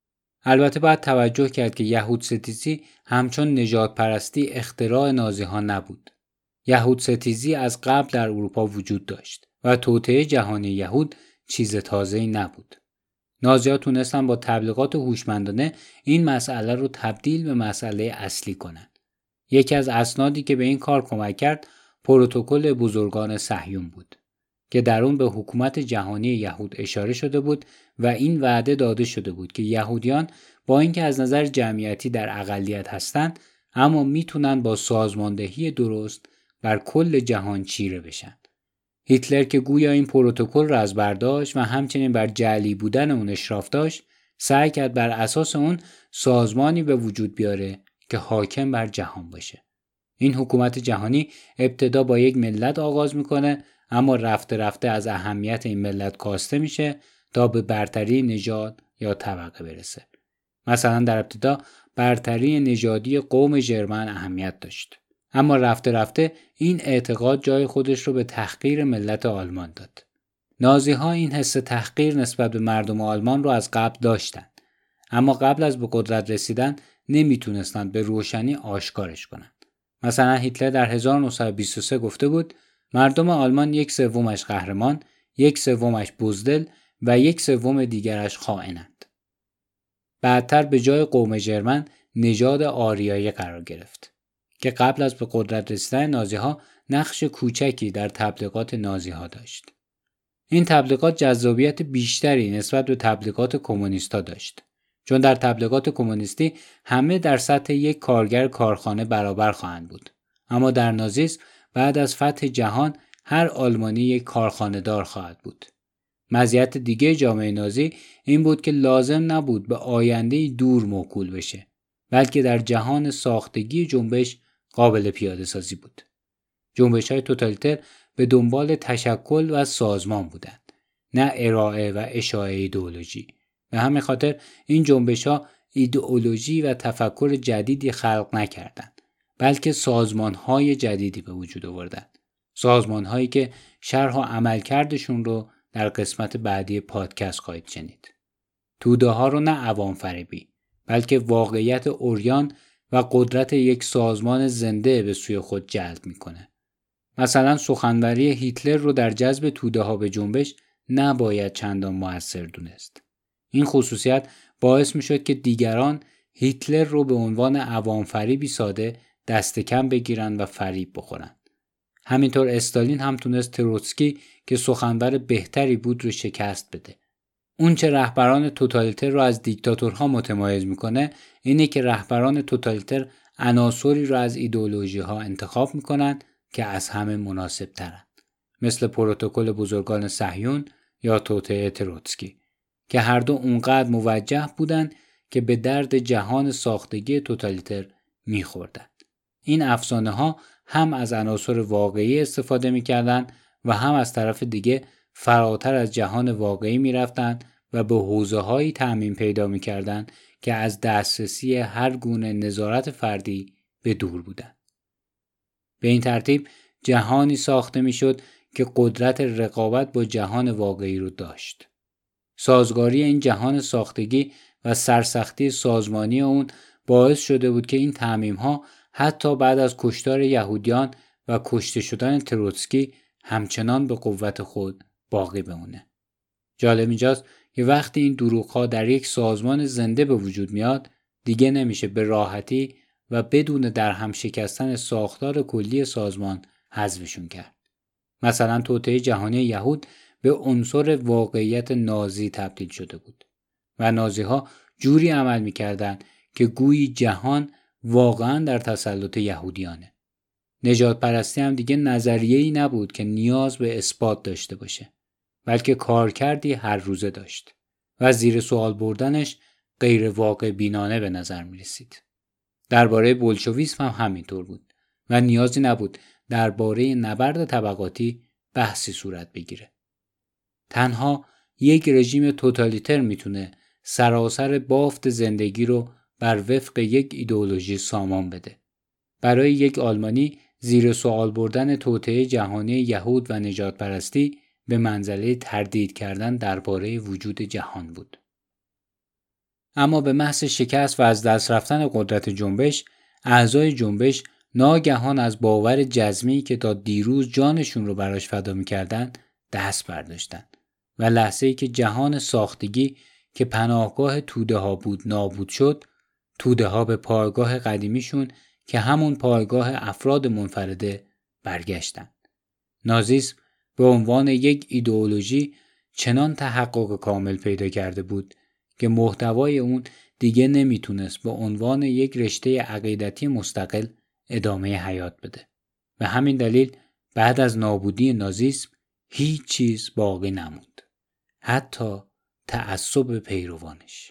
البته باید توجه کرد که یهود ستیزی همچون نژاد پرستی اختراع نازی‌ها نبود. یهود ستیزی از قبل در اروپا وجود داشت و توطئه جهانی یهود چیز تازه‌ای نبود. نازی‌ها تونستن با تبلیغات هوشمندانه این مسئله رو تبدیل به مسئله اصلی کنن. یکی از اسنادی که به این کار کمک کرد پروتکل بزرگان صهیون بود که در اون به حکومت جهانی یهود اشاره شده بود و این وعده داده شده بود که یهودیان با اینکه از نظر جمعیتی در اقلیت هستند اما میتونن با سازماندهی درست بر کل جهان چیره بشن. هیتلر که گویا این پروتکل را از برداشت و همچنین بر جعلی بودن اون اشراف داشت، سعی کرد بر اساس اون سازمانی به وجود بیاره که حاکم بر جهان باشه. این حکومت جهانی ابتدا با یک ملت آغاز میکنه اما رفته رفته از اهمیت این ملت کاسته میشه تا به برتری نژاد یا طبقه برسه. مثلا در ابتدا برتری نژادی قوم ژرمن اهمیت داشت. اما رفته رفته این اعتقاد جای خودش رو به تحقیر ملت آلمان داد. نازی‌ها این حس تحقیر نسبت به مردم آلمان رو از قبل داشتند. اما قبل از به قدرت رسیدن نمیتونستند به روشنی آشکارش کنند. مثلا هیتلر در هزار و نهصد و بیست و سه گفته بود مردم آلمان یک سومش قهرمان، یک سومش بزدل و یک سوم دیگرش خائنند. بعدتر به جای قوم ژرمن نژاد آریایی قرار گرفت که قبل از به قدرت رسیدن نازی‌ها نقش کوچکی در تبلیغات نازی‌ها داشت. این تبلیغات جذابیت بیشتری نسبت به تبلیغات کمونیست‌ها داشت، چون در تبلیغات کمونیستی همه در سطح یک کارگر کارخانه برابر خواهند بود، اما در نازیسم بعد از فتح جهان هر آلمانی یک کارخانه دار خواهد بود. مزیت دیگه جامعه نازی این بود که لازم نبود به آینده دور موکول بشه، بلکه در جهان ساختگی جنبش قابل پیاده سازی بود. جنبش‌های توتالیتر به دنبال تشکل و سازمان بودند، نه ارائه و اشاعه ایدئولوژی. به همین خاطر این جنبش‌ها ایدئولوژی و تفکر جدیدی خلق نکردند، بلکه سازمان‌های جدیدی به وجود آوردند. سازمان هایی که شرح و عملکردشون رو در قسمت بعدی پادکست خواهید شنید. توده ها رو نه عوام فریبی، بلکه واقعیت عریان و قدرت یک سازمان زنده به سوی خود جلب میکنه. مثلا سخنوری هیتلر رو در جذب توده ها به جنبش نباید چندان مؤثر دونست. این خصوصیت باعث میشد که دیگران هیتلر رو به عنوان عوام فریبی ساده دست کم بگیرن و فریب بخورن. همینطور استالین هم تونست تروتسکی که سخنور بهتری بود رو شکست بده. اون چه رهبران توتالیتر رو از دیکتاتورها متمایز میکنه اینه که رهبران توتالیتر عناصری رو از ایدئولوژی ها انتخاب میکنن که از همه مناسب ترن، مثل پروتکل بزرگان صهیون یا توطئه تروتسکی که هر دو اونقدر موجه بودن که به درد جهان ساختگی توتالیتر میخوردن. این افسانه ها هم از عناصر واقعی استفاده میکردن و هم از طرف دیگه فراتر از جهان واقعی میرفتن و به حوزه هایی تعمیم پیدا میکردن که از دسترسی هر گونه نظارت فردی به دور بودن. به این ترتیب جهانی ساخته میشد که قدرت رقابت با جهان واقعی رو داشت. سازگاری این جهان ساختگی و سرسختی سازمانی اون باعث شده بود که این تعمیم‌ها حتی بعد از کشتار یهودیان و کشته شدن تروتسکی همچنان به قوت خود باقی بمونه. جالب اینجاست که وقتی این دروغ‌ها در یک سازمان زنده به وجود میاد دیگه نمیشه به راحتی و بدون در هم شکستن ساختار کلی سازمان حذفشون کرد. مثلا توطئه جهانی یهود به عنصر واقعیت نازی تبدیل شده بود و نازی‌ها جوری عمل می‌کردند که گویی جهان واقعاً در تسلط یهودیانه. نژاد پرستی هم دیگه نظریه‌ای نبود که نیاز به اثبات داشته باشه، بلکه کارکردی هر روزه داشت و زیر سوال بردنش غیر واقع بینانه به نظر می رسید. درباره بولشویسم هم همینطور بود و نیازی نبود درباره نبرد طبقاتی بحثی صورت بگیره. تنها یک رژیم توتالیتر میتونه سراسر بافت زندگی رو بر وفق یک ایدئولوژی سامان بده. برای یک آلمانی زیر سوال بردن توطئه جهانی یهود و نژاد پرستی به منزله تردید کردن درباره وجود جهان بود. اما به محض شکست و از دست رفتن قدرت جنبش، اعضای جنبش ناگهان از باور جزمی که تا دیروز جانشون رو براش فدا می‌کردن دست برداشتن و لحظه‌ای که جهان ساختگی که پناهگاه توده ها بود نابود شد، توده ها به پایگاه قدیمیشون که همون پایگاه افراد منفرده برگشتن. نازیسم به عنوان یک ایدئولوژی چنان تحقق کامل پیدا کرده بود که محتوای اون دیگه نمیتونست به عنوان یک رشته عقیدتی مستقل ادامه حیات بده. به همین دلیل بعد از نابودی نازیسم هیچ چیز باقی نموند، حتی تعصب پیروانش.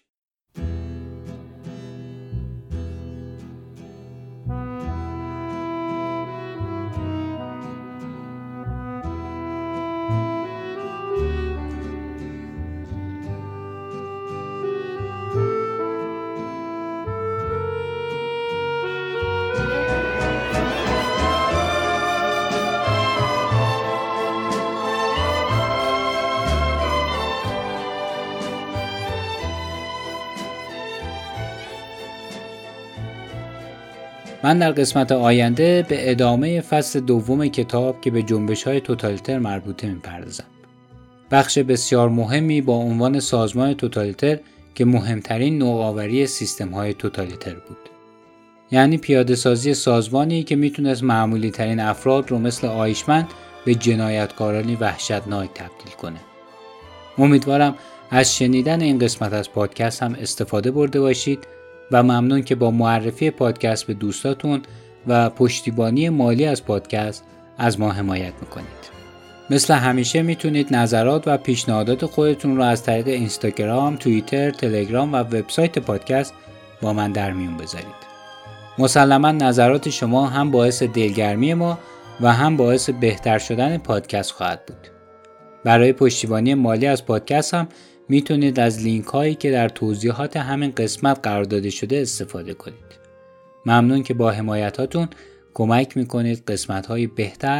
من در قسمت آینده به ادامه فصل دوم کتاب که به جنبش‌های توتالیتر مربوطه می‌پردازم. بخش بسیار مهمی با عنوان سازمان توتالیتر که مهمترین نوآوری سیستم‌های توتالیتر بود. یعنی پیاده سازی سازمانی که میتونست معمولی ترین افراد رو مثل آیشمن به جنایتکارانی وحشتناک تبدیل کنه. امیدوارم از شنیدن این قسمت از پادکست هم استفاده برده باشید و ممنون که با معرفی پادکست به دوستاتون و پشتیبانی مالی از پادکست از ما حمایت میکنید. مثل همیشه میتونید نظرات و پیشنهادات خودتون رو از طریق اینستاگرام، توییتر، تلگرام و وبسایت پادکست با من در میون بذارید. مسلماً نظرات شما هم باعث دلگرمی ما و هم باعث بهتر شدن پادکست خواهد بود. برای پشتیبانی مالی از پادکست هم میتونید از لینک هایی که در توضیحات همین قسمت قرار داده شده استفاده کنید. ممنون که با حمایتاتون کمک میکنید قسمت های بهتر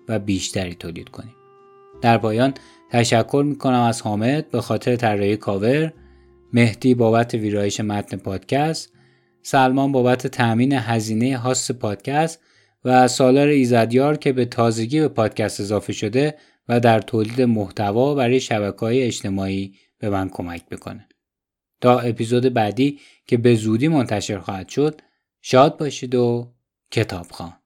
و بیشتری تولید کنیم. در پایان تشکر میکنم از حامد به خاطر طراحی کاور، مهدی بابت ویرایش متن پادکست، سلمان بابت تأمین هزینه هاست پادکست و سالار ایزدیار که به تازگی به پادکست اضافه شده و در تولید محتوا برای شبکه‌های اجتماعی به من کمک بکنه. تا اپیزود بعدی که به زودی منتشر خواهد شد، شاد باشید و کتابخوان.